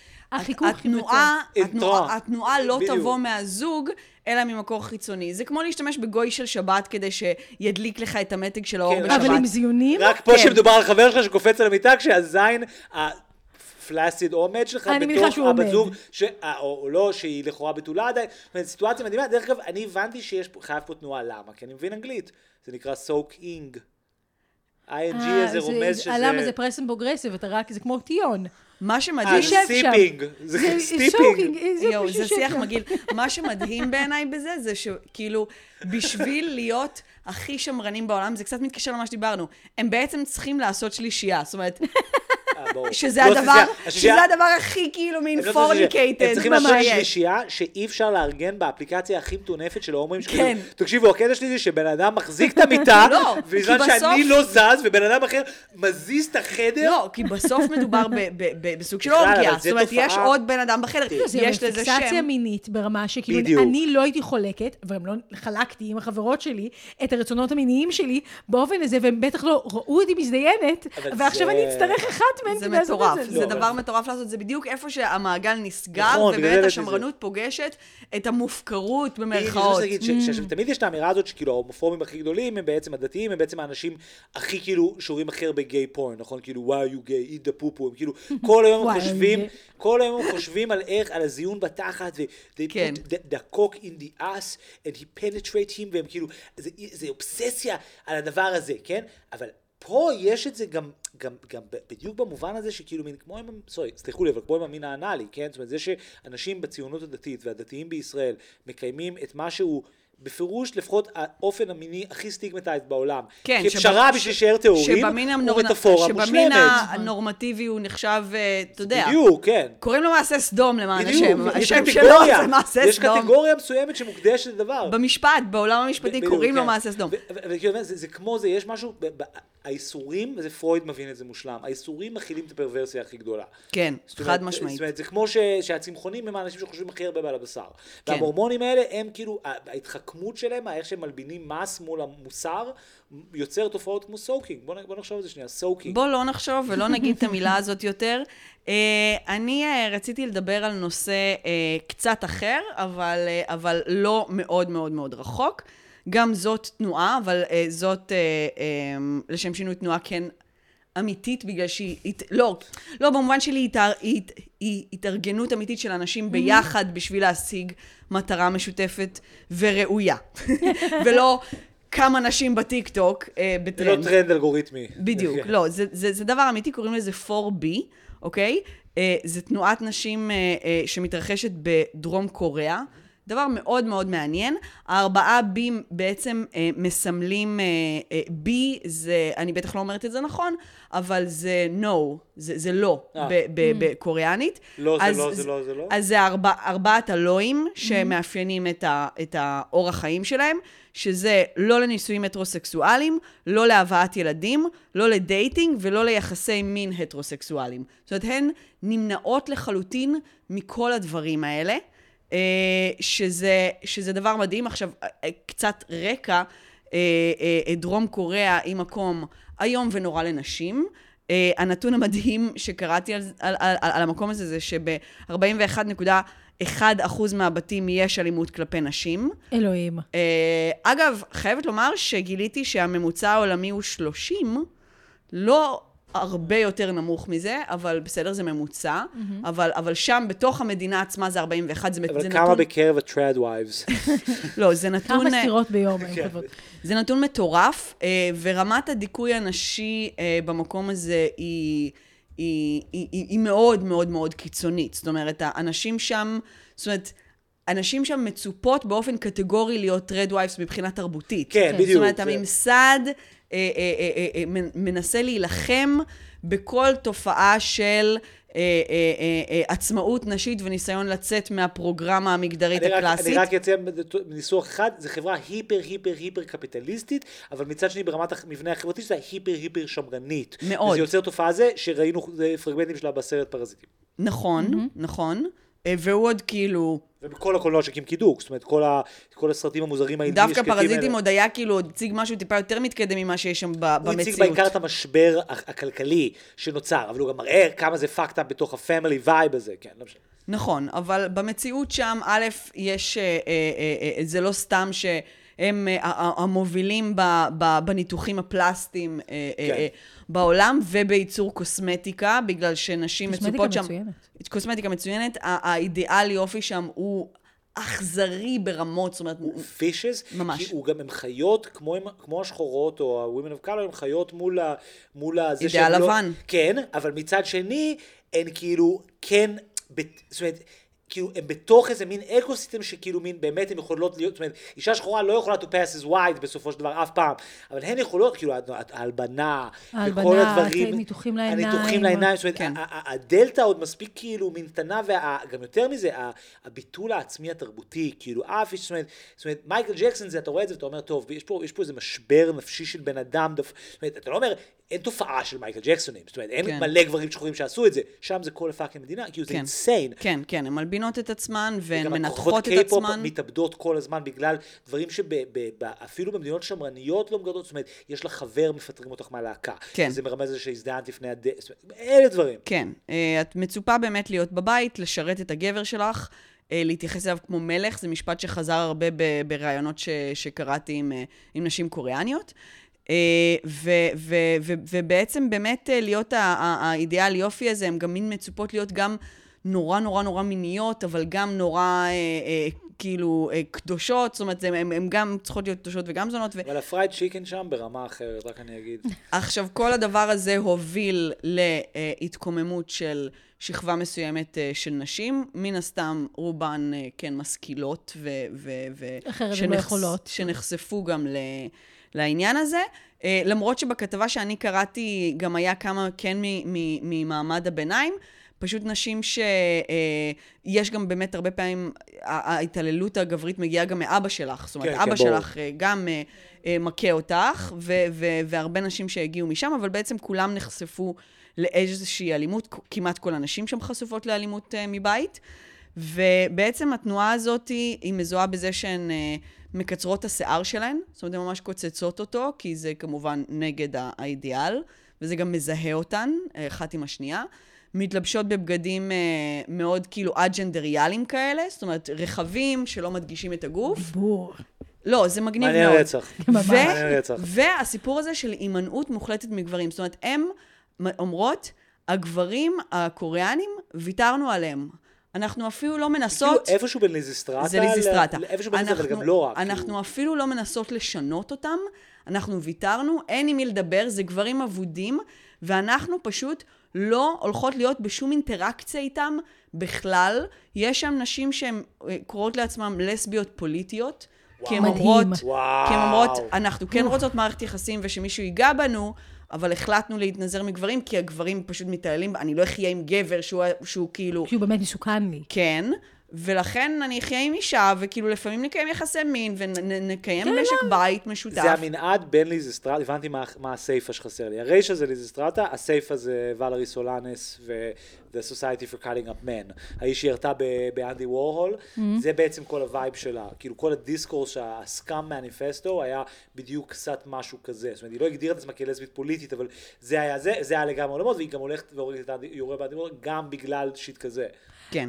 שהתנועה לא תבוא מהזוג, אלא ממקור חיצוני. זה כמו להשתמש בגוי של שבת, כדי שידליק לך את המתג של האור בשבת. אבל עם זיונים? רק פה שמדובר על חבר שלך שקופץ על המיטה, כשהזין פלאסיד עומד שלך בתוך הבת זוג, או לא, שהיא לכאורה בתולה עדיין. סיטואציה מדהימה. דרך אגב, אני הבנתי שיש חייב פה תנועה. למה? כי אני מבין אנגלית. זה נקרא soaking. ING הזה רומז שזה... למה זה פרסם פרוגרסיב, אתה רק, זה כמו טיון. מה שמדהים... סיפינג. זה סטיפינג. זה שיח מגעיל. מה שמדהים בעיניי בזה, זה שכאילו, בשביל להיות הכי שמרנים בעולם, זה קצת מתקשר למה שדיברנו. הם בעצם צריכים לעשות שלישייה. זאת אומרת, שזה הדבר הכי כאילו מין פורניקייטד. הם צריכים לעשות שלישייה שאי אפשר לארגן באפליקציה הכי מטונפת של ההומואים. כן. תקשיבו, הקטע שלי זה שבן אדם מחזיק את המיטה, ובזמן שאני לא זז, ובן אדם אחר מזיז את החדר. לא, כי בסוף מדובר בסוג של אורגיה. זאת אומרת, יש עוד בן אדם בחדר. יש לזה שם. פיקסציה מינית ברמה שכאילו אני לא הייתי חולקת, וגם לא חלקתי עם החברות שלי, את הרצונות המיניים שלי, באופן הזה, והם בטח לא ראו אותי מזדיינת, ועכשיו אני אצטרך אחת מהן. זה מטורף, זה דבר מטורף לעשות, זה בדיוק איפה שהמעגל נסגר, ובאמת השמרנות פוגשת את המופקרות במרכאות. תמיד יש את האמירה הזאת שכאילו ההומופובים הכי גדולים הם בעצם הדתיים, הם בעצם האנשים הכי כאילו שורים אחר בגיי פורן, נכון? כאילו, why are you gay, eat the poo-poo, הם כאילו כל היום הם חושבים על איך, על הזיון בתחת, they put the cock in the ass, and he penetrate him, והם כאילו, זה אובססיה על הדבר הזה, כן? אבל פה יש את זה גם בדיוק במובן הזה שכאילו מין כמו סליחו לי, אבל כמו עם המין האנלי, כן? זאת אומרת, זה שאנשים בציונות הדתית והדתיים בישראל מקיימים את מה שהוא בפירוש לפחות האופן המיני הכי סטיגמטייזד בעולם. כן, כפשרה בשביל שיער תיאורים, הוא מטאפורה מושלמת. שבמין הנורמטיבי הוא נחשב, אתה יודע. בדיוק, כן. קוראים לו מעשה סדום למען השם. השם שלו זה מעשה סדום. יש קטגוריה מסוימת שמוקדשת לדבר. במשפט, בעולם המשפטי קוראים לו מעשה סדום. זה כמו זה, יש משהו, האיסורים, וזה פרויד מבין את זה מושלם, האיסורים מכילים את הפרוורסיה הכי גדולה. כן, חד משמעית. זאת אומרת, זה כמו שהצמחונים הם האנשים שחושבים הכי הרבה על הבשר. וההורמונים האלה הם כאילו, ההתחכמות שלהם, איך שהם מלבינים מס מול המוסר, יוצר תופעות כמו סוקינג. בוא נחשוב על זה שנייה, סוקינג. בוא לא נחשוב ולא נגיד את המילה הזאת יותר. אני רציתי לדבר על נושא קצת אחר, אבל לא מאוד מאוד מאוד רחוק. גם זאת תנועה, אבל זאת לשם שינוי תנועה כן אמיתית, בגלל שהיא, לא במובן שלי היא התארגנות אמיתית של אנשים ביחד בשביל להשיג מטרה משותפת וראויה. ולא כמה נשים בטיק טוק בטרנד. זה לא טרנד אלגוריתמי. בדיוק, לא, זה דבר אמיתי, קוראים לזה 4B, אוקיי? זה תנועת נשים שמתרחשת בדרום קוריאה, דבר מאוד מאוד מעניין. 4B בעצם מסמלים, B זה, אני בטח לא אומרת את זה נכון, אבל זה no, זה לא בקוריאנית. לא, זה לא. אז זה ארבעת הלואים שמאפיינים את האורח חיים שלהם, שזה לא לנישואים הטרוסקסואליים, לא להבאת ילדים, לא לדייטינג ולא ליחסי מין הטרוסקסואליים. זאת אומרת, הן נמנעות לחלוטין מכל הדברים האלה. שזה דבר מדהים. עכשיו, קצת רקע, דרום קוריאה היא מקום היום ונורא לנשים. הנתון המדהים שקראתי על המקום הזה זה שב-41.1% מהבתים יש אלימות כלפי נשים. אלוהים. אגב, חייבת לומר שגיליתי שהממוצע העולמי הוא 30, לא הרבה יותר נמוך מזה, אבל בסדר, זה ממוצע, אבל שם, בתוך המדינה עצמה, זה 41, זה נתון... אבל כמה בקרב ה-trad wives? לא, זה נתון... כמה סתירות ביום. זה נתון מטורף, ורמת הדיכוי הנשי במקום הזה היא מאוד מאוד מאוד קיצונית. זאת אומרת, האנשים שם, זאת אומרת, אנשים שם מצופות באופן קטגורי להיות trad wives מבחינה תרבותית. כן, בדיוק. זאת אומרת, הממסד מנסה להילחם בכל תופעה של עצמאות נשית וניסיון לצאת מהפרוגרמה המגדרית הקלאסית. אני רק אציין בניסוח אחד, זו חברה היפר קפיטליסטית, אבל מצד שני ברמת המבנה החברתי שזה היפר שמרנית. מאוד. וזה יוצר תופעה זה שראינו פרגמנטים שלה בסרט פרזיטים. נכון, נכון. והוא עוד כאילו... ובכל הקולנוע של קים קידוק, זאת אומרת, כל הסרטים המוזרים האלה. דווקא פרזיטים עוד היה כאילו, עוד הציג משהו טיפה יותר מתקדם ממה שיש שם במציאות. הוא הציג בעיקר את המשבר הכלכלי שנוצר, אבל הוא גם מראה כמה זה פאקט אפ בתוך הפמילי וייב הזה, כן, לא משנה. נכון, אבל במציאות שם, א', יש, זה לא סתם שהם המובילים בניתוחים הפלסטיים בעולם ובייצור קוסמטיקה, בגלל שנשים מצופות שם... קוסמטיקה מצוינת. האידיאל יופי שם הוא אכזרי ברמות, זאת אומרת... פישס, ממש. כי הם חיות כמו השחורות, או ה-Women of Color, הם חיות מול זה אידיאל לבן. כן, אבל מצד שני, הן כאילו, כן, זאת אומרת, כאילו, הם בתוך איזה מין אקוסיסטם שכאילו מין, באמת הן יכולות להיות, זאת אומרת, אישה שחורה לא יכולה to pass as white בסופו של דבר אף פעם, אבל הן יכולות, כאילו, ההלבנה, וכל הדברים, הניתוחים לעיניים, זאת אומרת, הדלתא עוד מספיק כאילו מין קטנה, וגם יותר מזה, הביטול העצמי התרבותי, כאילו, זאת אומרת, מייקל ג'קסון זה, אתה רואה את זה ואתה אומר, טוב, יש פה איזה משבר נפשי של בן אדם, זאת אומרת, אתה לא אומר, אין תופעה של מייקל ג'קסונים, זאת אומרת, אין מלא גברים שחורים שעשו את זה, שם זה כל הפאקינג מדינה, כאילו זה אינסיין. כן, כן, הן מלבינות את עצמן, והן מנתחות את עצמן. גם הכוחות קיי-פופ מתאבדות כל הזמן, בגלל דברים שאפילו במדינות שמרניות לא מגרדות, זאת אומרת, יש לך חבר, מפטרים אותך מהלהקה. כן. זה מרמז זה שהזדהנת לפני אלה דברים. כן, את מצופה באמת להיות בבית, לשרת את הגבר שלך, להתייחס אליו כמו מלך, זה משפט שחזר הרבה ברעיונות שקראתי עם נשים קוריאניות. ובעצם באמת להיות האידיאל יופי הזה, הם גם מין מצופות להיות גם נורא מיניות, אבל גם נורא כאילו קדושות, זאת אומרת, הם גם צריכות להיות קדושות וגם זונות. אבל הפרייד צ'יקן שם ברמה אחרת, רק אני אגיד. עכשיו, כל הדבר הזה הוביל להתקוממות של שכבה מסוימת של נשים, מן הסתם רובן כן משכילות שנחשפו גם לעניין הזה, למרות שבכתבה שאני קראתי גם היה כמה כן ממעמד הביניים, פשוט נשים שיש גם באמת הרבה פעמים, ההתעללות הגברית מגיעה גם מאבא שלך, זאת אומרת, אבא שלך גם מכה אותך, והרבה נשים שהגיעו משם, אבל בעצם כולם נחשפו לאיזושהי אלימות, כמעט כל הנשים שם חשופות לאלימות מבית, ובעצם התנועה הזאת היא מזוהה בזה שהן מקצרות את השיער שלהן, זאת אומרת, הן ממש קוצצות אותו, כי זה כמובן נגד האידיאל, וזה גם מזהה אותן, אחת עם השנייה. מתלבשות בבגדים מאוד כאילו אג'נדריאליים כאלה, זאת אומרת, רחבים שלא מדגישים את הגוף. בור. לא, זה מגניב מאוד. מעניין רצח. והסיפור הזה של הימנעות מוחלטת מגברים, זאת אומרת, הן אומרות, הגברים הקוריאנים, ויתרנו עליהם. אנחנו אפילו לא מנסות... אפילו איפשהו בין ליזיסטרטה. זה ליזיסטרטה. איפשהו בין זה, אבל גם לא רק. אנחנו אפילו לא מנסות לשנות אותם, אנחנו ויתרנו, אין עם מי לדבר, זה גברים אבודים, ואנחנו פשוט לא הולכות להיות בשום אינטראקציה איתם בכלל. יש שם נשים שהן קוראות לעצמם לסביות פוליטיות, כי הן אומרות, אנחנו כן רוצות מערכת יחסים ושמישהו ייגע בנו, אבל החלטנו להתנזר מגברים, כי הגברים פשוט מתעללים, אני לא אחיה עם גבר שהוא כאילו... שהוא באמת מסוכן לי. כן, ולכן אני אחיה עם אישה, וכאילו לפעמים נקיים יחסי מין, ונקיים משק בית משותף. זה המנעד בין ליזיסטרטה, הבנתי מה הסייפה שחסר לי. הרשע זה ליזיסטרטה, הסייפה זה ולרי סולנס ו-The Society for Cutting Up Men. האיש שהיא הרתה באנדי וורהול, זה בעצם כל הווייב שלה. כאילו כל הדיסקורס, הסקאם מניפסטו, היה בדיוק קצת משהו כזה. זאת אומרת, היא לא הגדירה את עצמה כלסבית פוליטית, אבל זה היה לגמרי עולמות, והיא גם הולכת והורגת את יורה באנדי וורהול, גם בגלל שיט כזה. כן.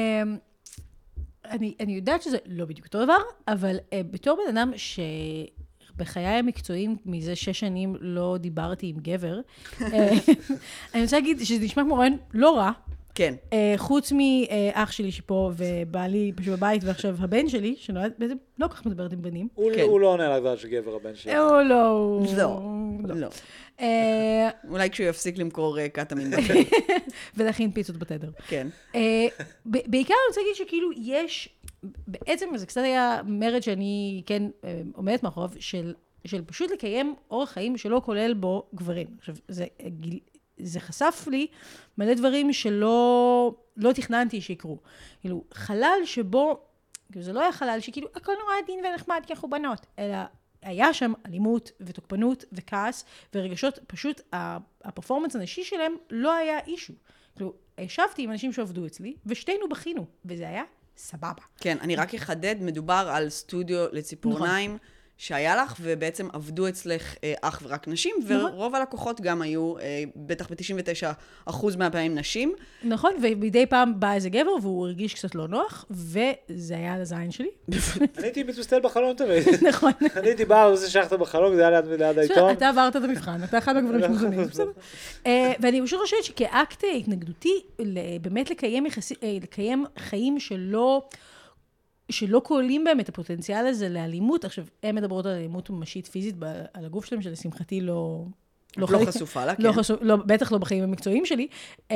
אני יודעת שזה לא בדיוק אותו דבר, אבל בתור בן אדם שבחיי המקצועיים מזה 6 שנים לא דיברתי עם גבר, אני רוצה להגיד שזה נשמע כמו רעיון לא רע. כן. חוץ מאח שלי שפה ובעלי פשוט בבית ועכשיו הבן שלי, שנולד בעצם לא כל כך מדברת עם בנים. הוא לא עונה להגדרה של גבר הבן שלי. הוא לא. לא. אולי כשהוא יפסיק למכור קטמין בבן. ולהכין פיצות בתדר. כן. בעיקר אני רוצה להגיד שכאילו יש, בעצם זה קצת היה מרד שאני כן עומדת מאחוריו, של פשוט לקיים אורח חיים שלא כולל בו גברים. עכשיו, זה זה חשף לי מלא דברים שלא תכננתי שיקרו. כאילו, חלל שבו, כאילו, זה לא היה חלל שכאילו, הכל נורא עדין ונחמד כי אנחנו בנות, אלא היה שם אלימות ותוקפנות וכעס ורגשות, פשוט הפרפורמנס הנשי שלהם לא היה אישו. כאילו, ישבתי עם אנשים שעבדו אצלי, ושתינו בכינו, וזה היה סבבה. כן, אני רק אחדד, מדובר על סטודיו לציפורניים, נכון. שהיה לך, ובעצם עבדו אצלך אך ורק נשים, ורוב הלקוחות גם היו, בטח ב-99% מהפעמים נשים. נכון, ומדי פעם בא איזה גבר, והוא הרגיש קצת לא נוח, וזה היה על הזין שלי. אני הייתי מתוסתל בחלון תמיד. נכון. אני הייתי בא, וזה שייכת בחלון, זה היה ליד העיתון. אתה עברת את המבחן, אתה אחד מהגברים שמוזנים. ואני פשוט חושבת שכאקט התנגדותי, באמת לקיים חיים שלא כוללים בהם את הפוטנציאל הזה לאלימות. עכשיו, הן מדברות על אלימות ממשית פיזית על הגוף שלהם, שלשמחתי לא חשופה לה, כן. בטח לא בחיים המקצועיים שלי,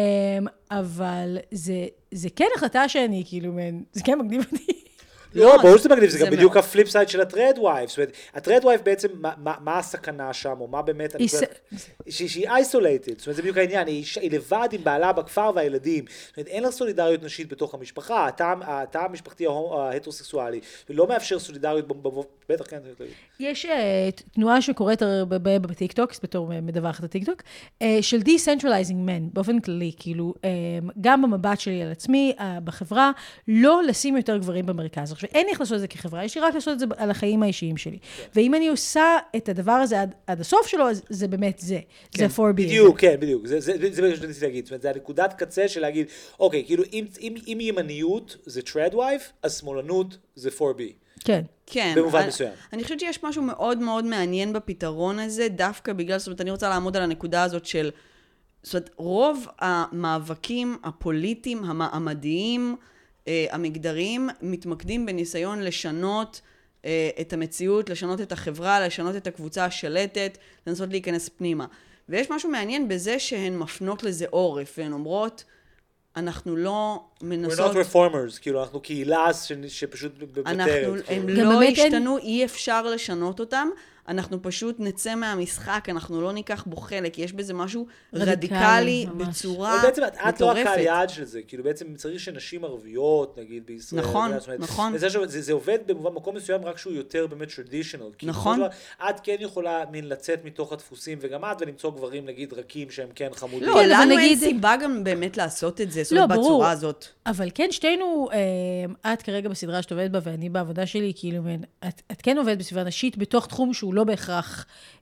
אבל זה כן החלטה שאני, כאילו, זה כן מגניב אותי. לא, ברור שזה מגניב, זה גם בדיוק הפליפ סייד של הטרד וייב. זאת אומרת, הטרד וייב בעצם, מה הסכנה שם, או מה באמת, שהיא isolated, זאת אומרת, זה בדיוק העניין, היא לבד עם בעלה בכפר והילדים. זאת אומרת, אין לה סולידריות נשית בתוך המשפחה, התא המשפחתי ההטרוסקסואלי, ולא מאפשר סולידריות, בטח כן. יש תנועה שקורית הרבה בטיקטוק, בתור מדווחת הטיקטוק, של decentralizing men, באופן כללי, כאילו, גם במבט שלי על עצמי, בחברה, לא לשים יותר גברים במרכז. עכשיו, אין לי איך לעשות את זה כחברה, יש לי רק לעשות את זה על החיים האישיים שלי. ואם אני עושה את הדבר הזה עד הסוף שלו, אז זה באמת זה. זה 4B. בדיוק, כן, בדיוק. זה מה שרציתי להגיד. זאת אומרת, זה הנקודת קצה של להגיד, אוקיי, כאילו, אם ימניות זה טרד וייב, אז שמאלנות זה 4B. כן. כן. במובן מסוים. אני חושבת שיש משהו מאוד מאוד מעניין בפתרון הזה, דווקא בגלל, זאת אומרת, אני רוצה לעמוד על הנקודה הזאת של, זאת אומרת, רוב המאבקים הפוליטיים, המעמדיים, המגדריים, מתמקדים בניסיון לשנות את המציאות, לשנות את החברה, לשנות את הקבוצה השלטת, לנסות להיכנס פנימה. ויש משהו מעניין בזה שהן מפנות לזה עורף, והן אומרות, אנחנו לא מנסות... We're not reformers, כאילו אנחנו קהילה שפשוט בטרת. הם לא השתנו, אי אפשר לשנות אותם, אנחנו פשוט נצא מהמשחק, אנחנו לא ניקח בו חלק, יש בזה משהו רדיקלי בצורה מטורפת. בעצם את לא הקהל יעד של זה, כאילו בעצם צריך שנשים ערביות, נגיד בישראל. נכון, נכון. זה עובד במקום מסוים רק שהוא יותר באמת traditional. נכון. את כן יכולה לצאת מתוך הדפוסים, וגם את ולמצוא גברים, נגיד, רכים שהם כן חמודים. לא, לנו אין סיבה גם באמת לעשות את זה, זאת אומרת, בצורה הזאת. אבל כן, שתינו, את כרגע בסדרה שאת עובדת בה, ואני בעבודה שלי, כאילו, את כן עובדת בסביבה נשית, בתוך תחום שהוא לא בהכרח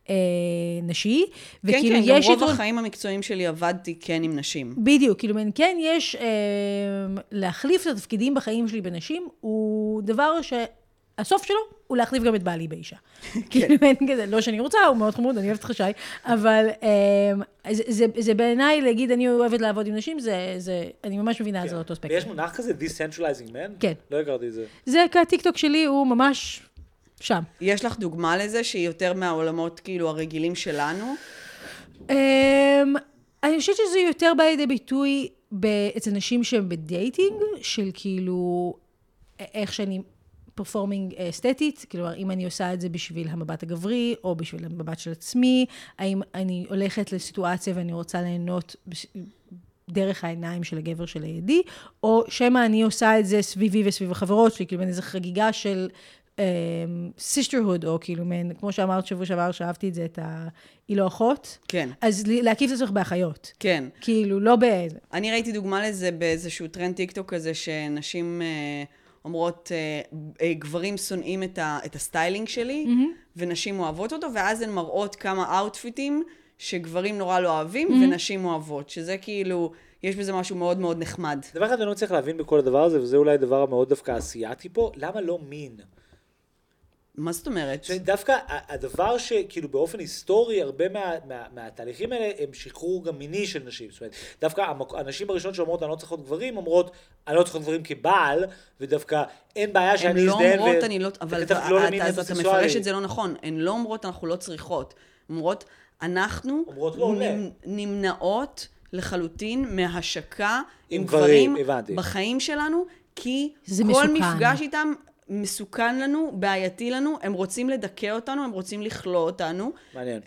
נשי. כן, כן, גם רוב החיים המקצועיים שלי עבדתי כן עם נשים. בדיוק, כאילו, כן, יש להחליף את התפקידים בחיים שלי בנשים, הוא דבר שהסוף שלו הוא להחליף גם את בעלי באישה. כאילו, לא שאני רוצה, הוא מאוד חמוד, אני אוהבת חשי, אבל זה בעיניי להגיד, אני אוהבת לעבוד עם נשים, אני ממש מבינה על זה אותו ספקטרום. ויש מונח כזה, decentralizing man? כן. לא הכרתי את זה. זה כהטיקטוק שלי, הוא ממש שם. יש לך דוגמה לזה שהיא יותר מהעולמות כאילו הרגילים שלנו? אני חושבת שזה יותר בא לידי ביטוי אצל נשים שהם בדייטינג, של כאילו איך שאני פרפורמינג אסתטית, כאילו אם אני עושה את זה בשביל המבט הגברי, או בשביל המבט של עצמי, האם אני הולכת לסיטואציה ואני רוצה ליהנות דרך העיניים של הגבר של הידי, או שמה אני עושה את זה סביבי וסביב החברות שלי, כאילו איזו חגיגה של sisterhood, או כאילו, כמו שאמרת שבוע שעבר, שאהבתי את זה, את היא לא אחות. כן. אז להקיף את זה באחיות. כן. כאילו, לא באיזה. אני ראיתי דוגמה לזה באיזשהו טרנד טיקטוק כזה, שנשים אומרות, גברים שונאים את הסטיילינג שלי, ונשים אוהבות אותו, ואז הן מראות כמה אאוטפיטים שגברים נורא לא אוהבים, ונשים אוהבות, שזה כאילו, יש בזה משהו מאוד מאוד נחמד. דבר אחד אני לא צריך להבין בכל הדבר הזה, וזה אולי הדבר המאוד דווקא אסייתי פה, למה לא מין? מה זאת אומרת? דווקא הדבר שכאילו באופן היסטורי, הרבה מהתהליכים האלה הם שחרור גם מיני של נשים. זאת אומרת, דווקא הנשים הראשונות שאומרות, אני לא צריכות גברים, אומרות, אני לא צריכות גברים כבעל, ודווקא אין בעיה שאני אזדהן. הן לא אומרות, אני לא, אבל אתה מפרש את זה לא נכון. הן לא אומרות, אנחנו לא צריכות. אומרות, אנחנו נמנעות לחלוטין מהשקה עם גברים בחיים שלנו, כי כל מפגש איתם מסוכן לנו, בעייתי לנו, הם רוצים לדכא אותנו, הם רוצים לכלוא אותנו. מעניין.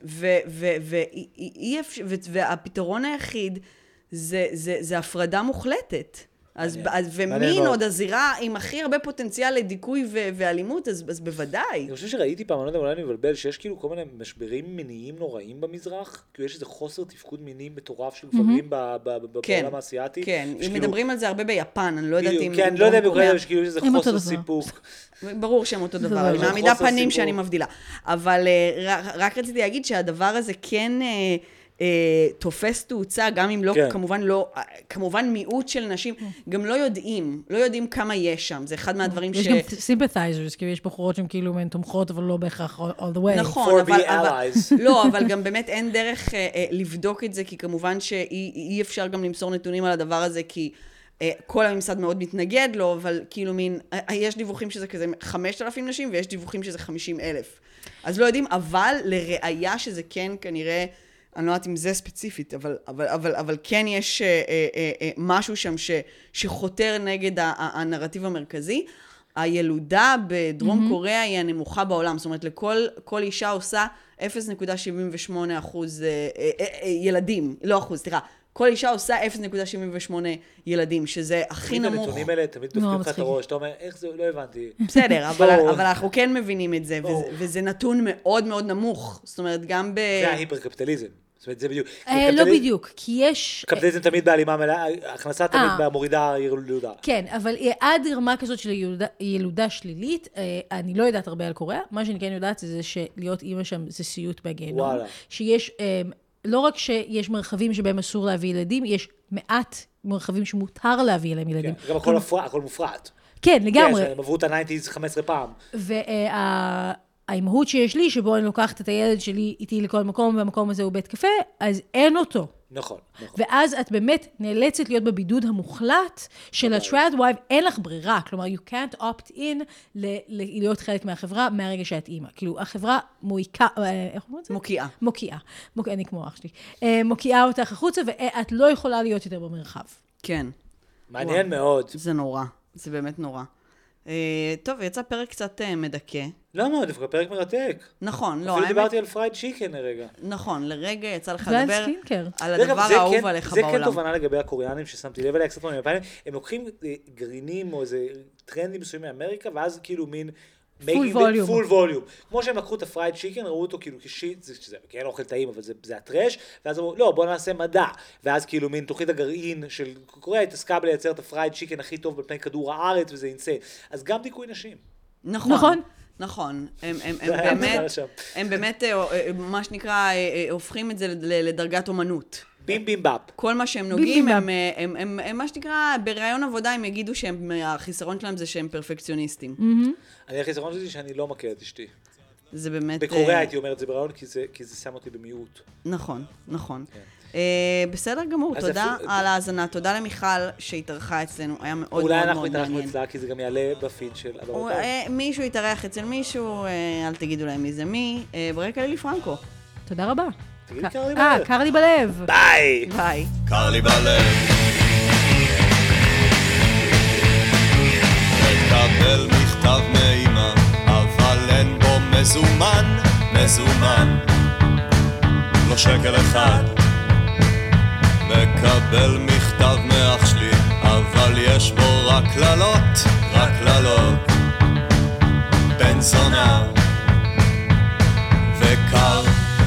והפתרון היחיד זה הפרדה מוחלטת. ומין עוד הזירה עם הכי הרבה פוטנציאל לדיכוי ואלימות, אז בוודאי. אני חושב שראיתי פעם, אני לא יודע, אולי אני מבלבל, שיש כאילו כל מיני משברים מיניים נוראים במזרח, כאילו יש איזה חוסר תפקוד מיני מטורף של גברים בעולם האסייתי. כן, מדברים על זה הרבה ביפן, אני לא יודעת אם... כן, לא יודע בקורא, יש כאילו איזה חוסר סיפוק. ברור שהם אותו דבר, אני מעמידה פנים שאני מבדילה. אבל רק רציתי להגיד שהדבר הזה כן... תופס תאוצה, גם אם לא, כמובן מיעוט של נשים, גם לא יודעים כמה יש שם, זה אחד מהדברים יש גם sympathizers, כי יש בחורות שהן כאילו מהן תומכות, אבל לא בהכרח all the way. נכון, אבל גם באמת אין דרך לבדוק את זה, כי כמובן שאי אפשר גם למסור נתונים על הדבר הזה, כי כל הממסד מאוד מתנגד לו, אבל כאילו יש דיווחים שזה כזה 5,000 נשים, ויש דיווחים שזה 50,000. אז לא יודעים, אבל לראיה שזה כן כנראה, אני לא יודעת אם זה ספציפית, אבל כן יש משהו שם שחותר נגד הנרטיב המרכזי. הילודה בדרום קוריאה היא הנמוכה בעולם, זאת אומרת, לכל אישה עושה 0.78% ילדים, לא אחוז, סליחה, כל אישה עושה 0.78 ילדים, שזה הכי נמוך. הנתונים האלה תמיד דופקים לך את הראש, אתה אומר, איך זה, לא הבנתי. בסדר, אבל אנחנו כן מבינים את זה, וזה נתון מאוד מאוד נמוך, זאת אומרת, גם זה ההיפר-קפיטליזם. זאת אומרת, זה בדיוק. לא בדיוק, כי יש... קפיטליזם תמיד בהלימה מלאה, הכנסה תמיד מורידה ילודה. כן, אבל עד רמה כזאת של ילודה שלילית, אני לא יודעת הרבה על קוריאה, מה שאני כן יודעת זה שלהיות אימא שם זה סיוט בגיהנום. וואלה. שיש, לא רק שיש מרחבים שבהם אסור להביא ילדים, יש מעט מרחבים שמותר להביא אליהם ילדים. גם הכל מופרט. כן, לגמרי. כן, הם עברו את ה-90s 15 פעם. והאימהות שיש לי, שבו אני לוקחת את הילד שלי איתי לכל מקום, והמקום הזה הוא בית קפה, אז אין אותו. נכון. ואז את באמת נאלצת להיות בבידוד המוחלט של ה-triad wife, אין לך ברירה, כלומר, you can't opt in להיות חלק מהחברה מהרגע שאת אימא. כאילו, החברה מויקה, איך אומרים את זה? מוקיעה. אני כמו אח שלי. מוקיעה אותך החוצה, ואת לא יכולה להיות יותר במרחב. כן. מעניין מאוד. זה נורא, זה באמת נורא. טוב, יצא פרק קצת מדכא. למה? דווקא פרק מרתק. נכון, לא. אפילו דיברתי על פרייד צ'יקן לרגע. נכון, לרגע יצא לך לדבר על דרך הדבר האהוב עליך בעולם. זה כן תובנה לגבי הקוריאנים ששמתי לב אליה קצת פעמים. הם לוקחים גרעינים או איזה טרנדים מסוימים מאמריקה, ואז כאילו מין... פול ווליום. כמו שהם לקחו את הפרייד צ'יקן, ראו אותו כאילו כשיט, זה כן אוכל טעים, אבל זה הטרש, ואז אמרו, לא, בוא נעשה מדע. ואז כאילו מין תוכנית הגרעין של קוריאה התעסקה בלייצר את הפרייד צ'יקן הכי טוב בפני כדור הארץ, וזה אינסייט. אז גם דיכוי נשים. נכון. הם באמת, מה שנקרא, הופכים את זה לדרגת אומנות. בים בים באפ. כל מה שהם נוגעים, הם מה שנקרא, ברעיון עבודה הם יגידו שהחיסרון שלהם זה שהם פרפקציוניסטים. החיסרון שלי שאני לא מכיר את אשתי. זה באמת... בקוריאה הייתי אומר את זה ברעיון, כי זה שם אותי במיעוט. נכון. בסדר גמור, תודה על ההאזנה, תודה למיכל שהתארחה אצלנו, היה מאוד מאוד מעניין. מעניין. אולי אנחנו התארחנו אצלה, כי זה גם יעלה בפיד של... מישהו יתארח אצל מישהו, אל תגידו להם מי זה מי, ברקע לילי פרנקו. תודה רבה. תגידי קר לי בלב. קר לי בלב. ביי. קר לי בלב. מקבל מכתב מאמא, אבל אין בו מזומן, לא שקל אחד. מקבל מכתב מאח שלי, אבל יש בו רק קללות, בן זונה וקר,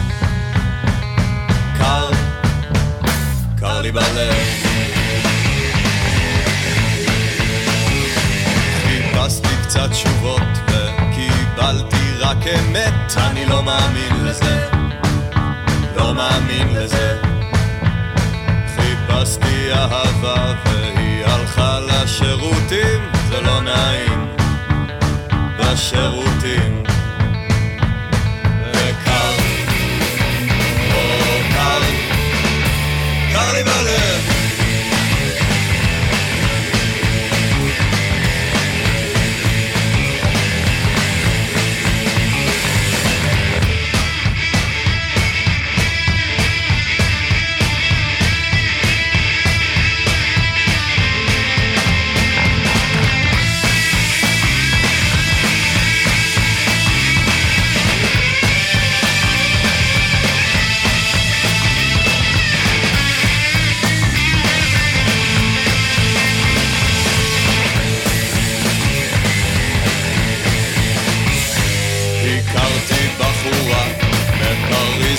קר לי בלב. חיפשתי קצת תשובות וקיבלתי רק אמת, אני לא מאמין לזה. חיפשתי אהבה והיא הלכה לשירותים, זה לא נעים בשירותים. וקר, קר לי בלב.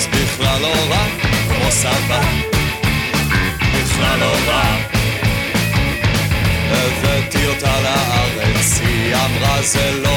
אז בכלל לא רע, כמו סבא, בכלל לא רע. הבאתי אותה לארץ, היא אמרה זה לא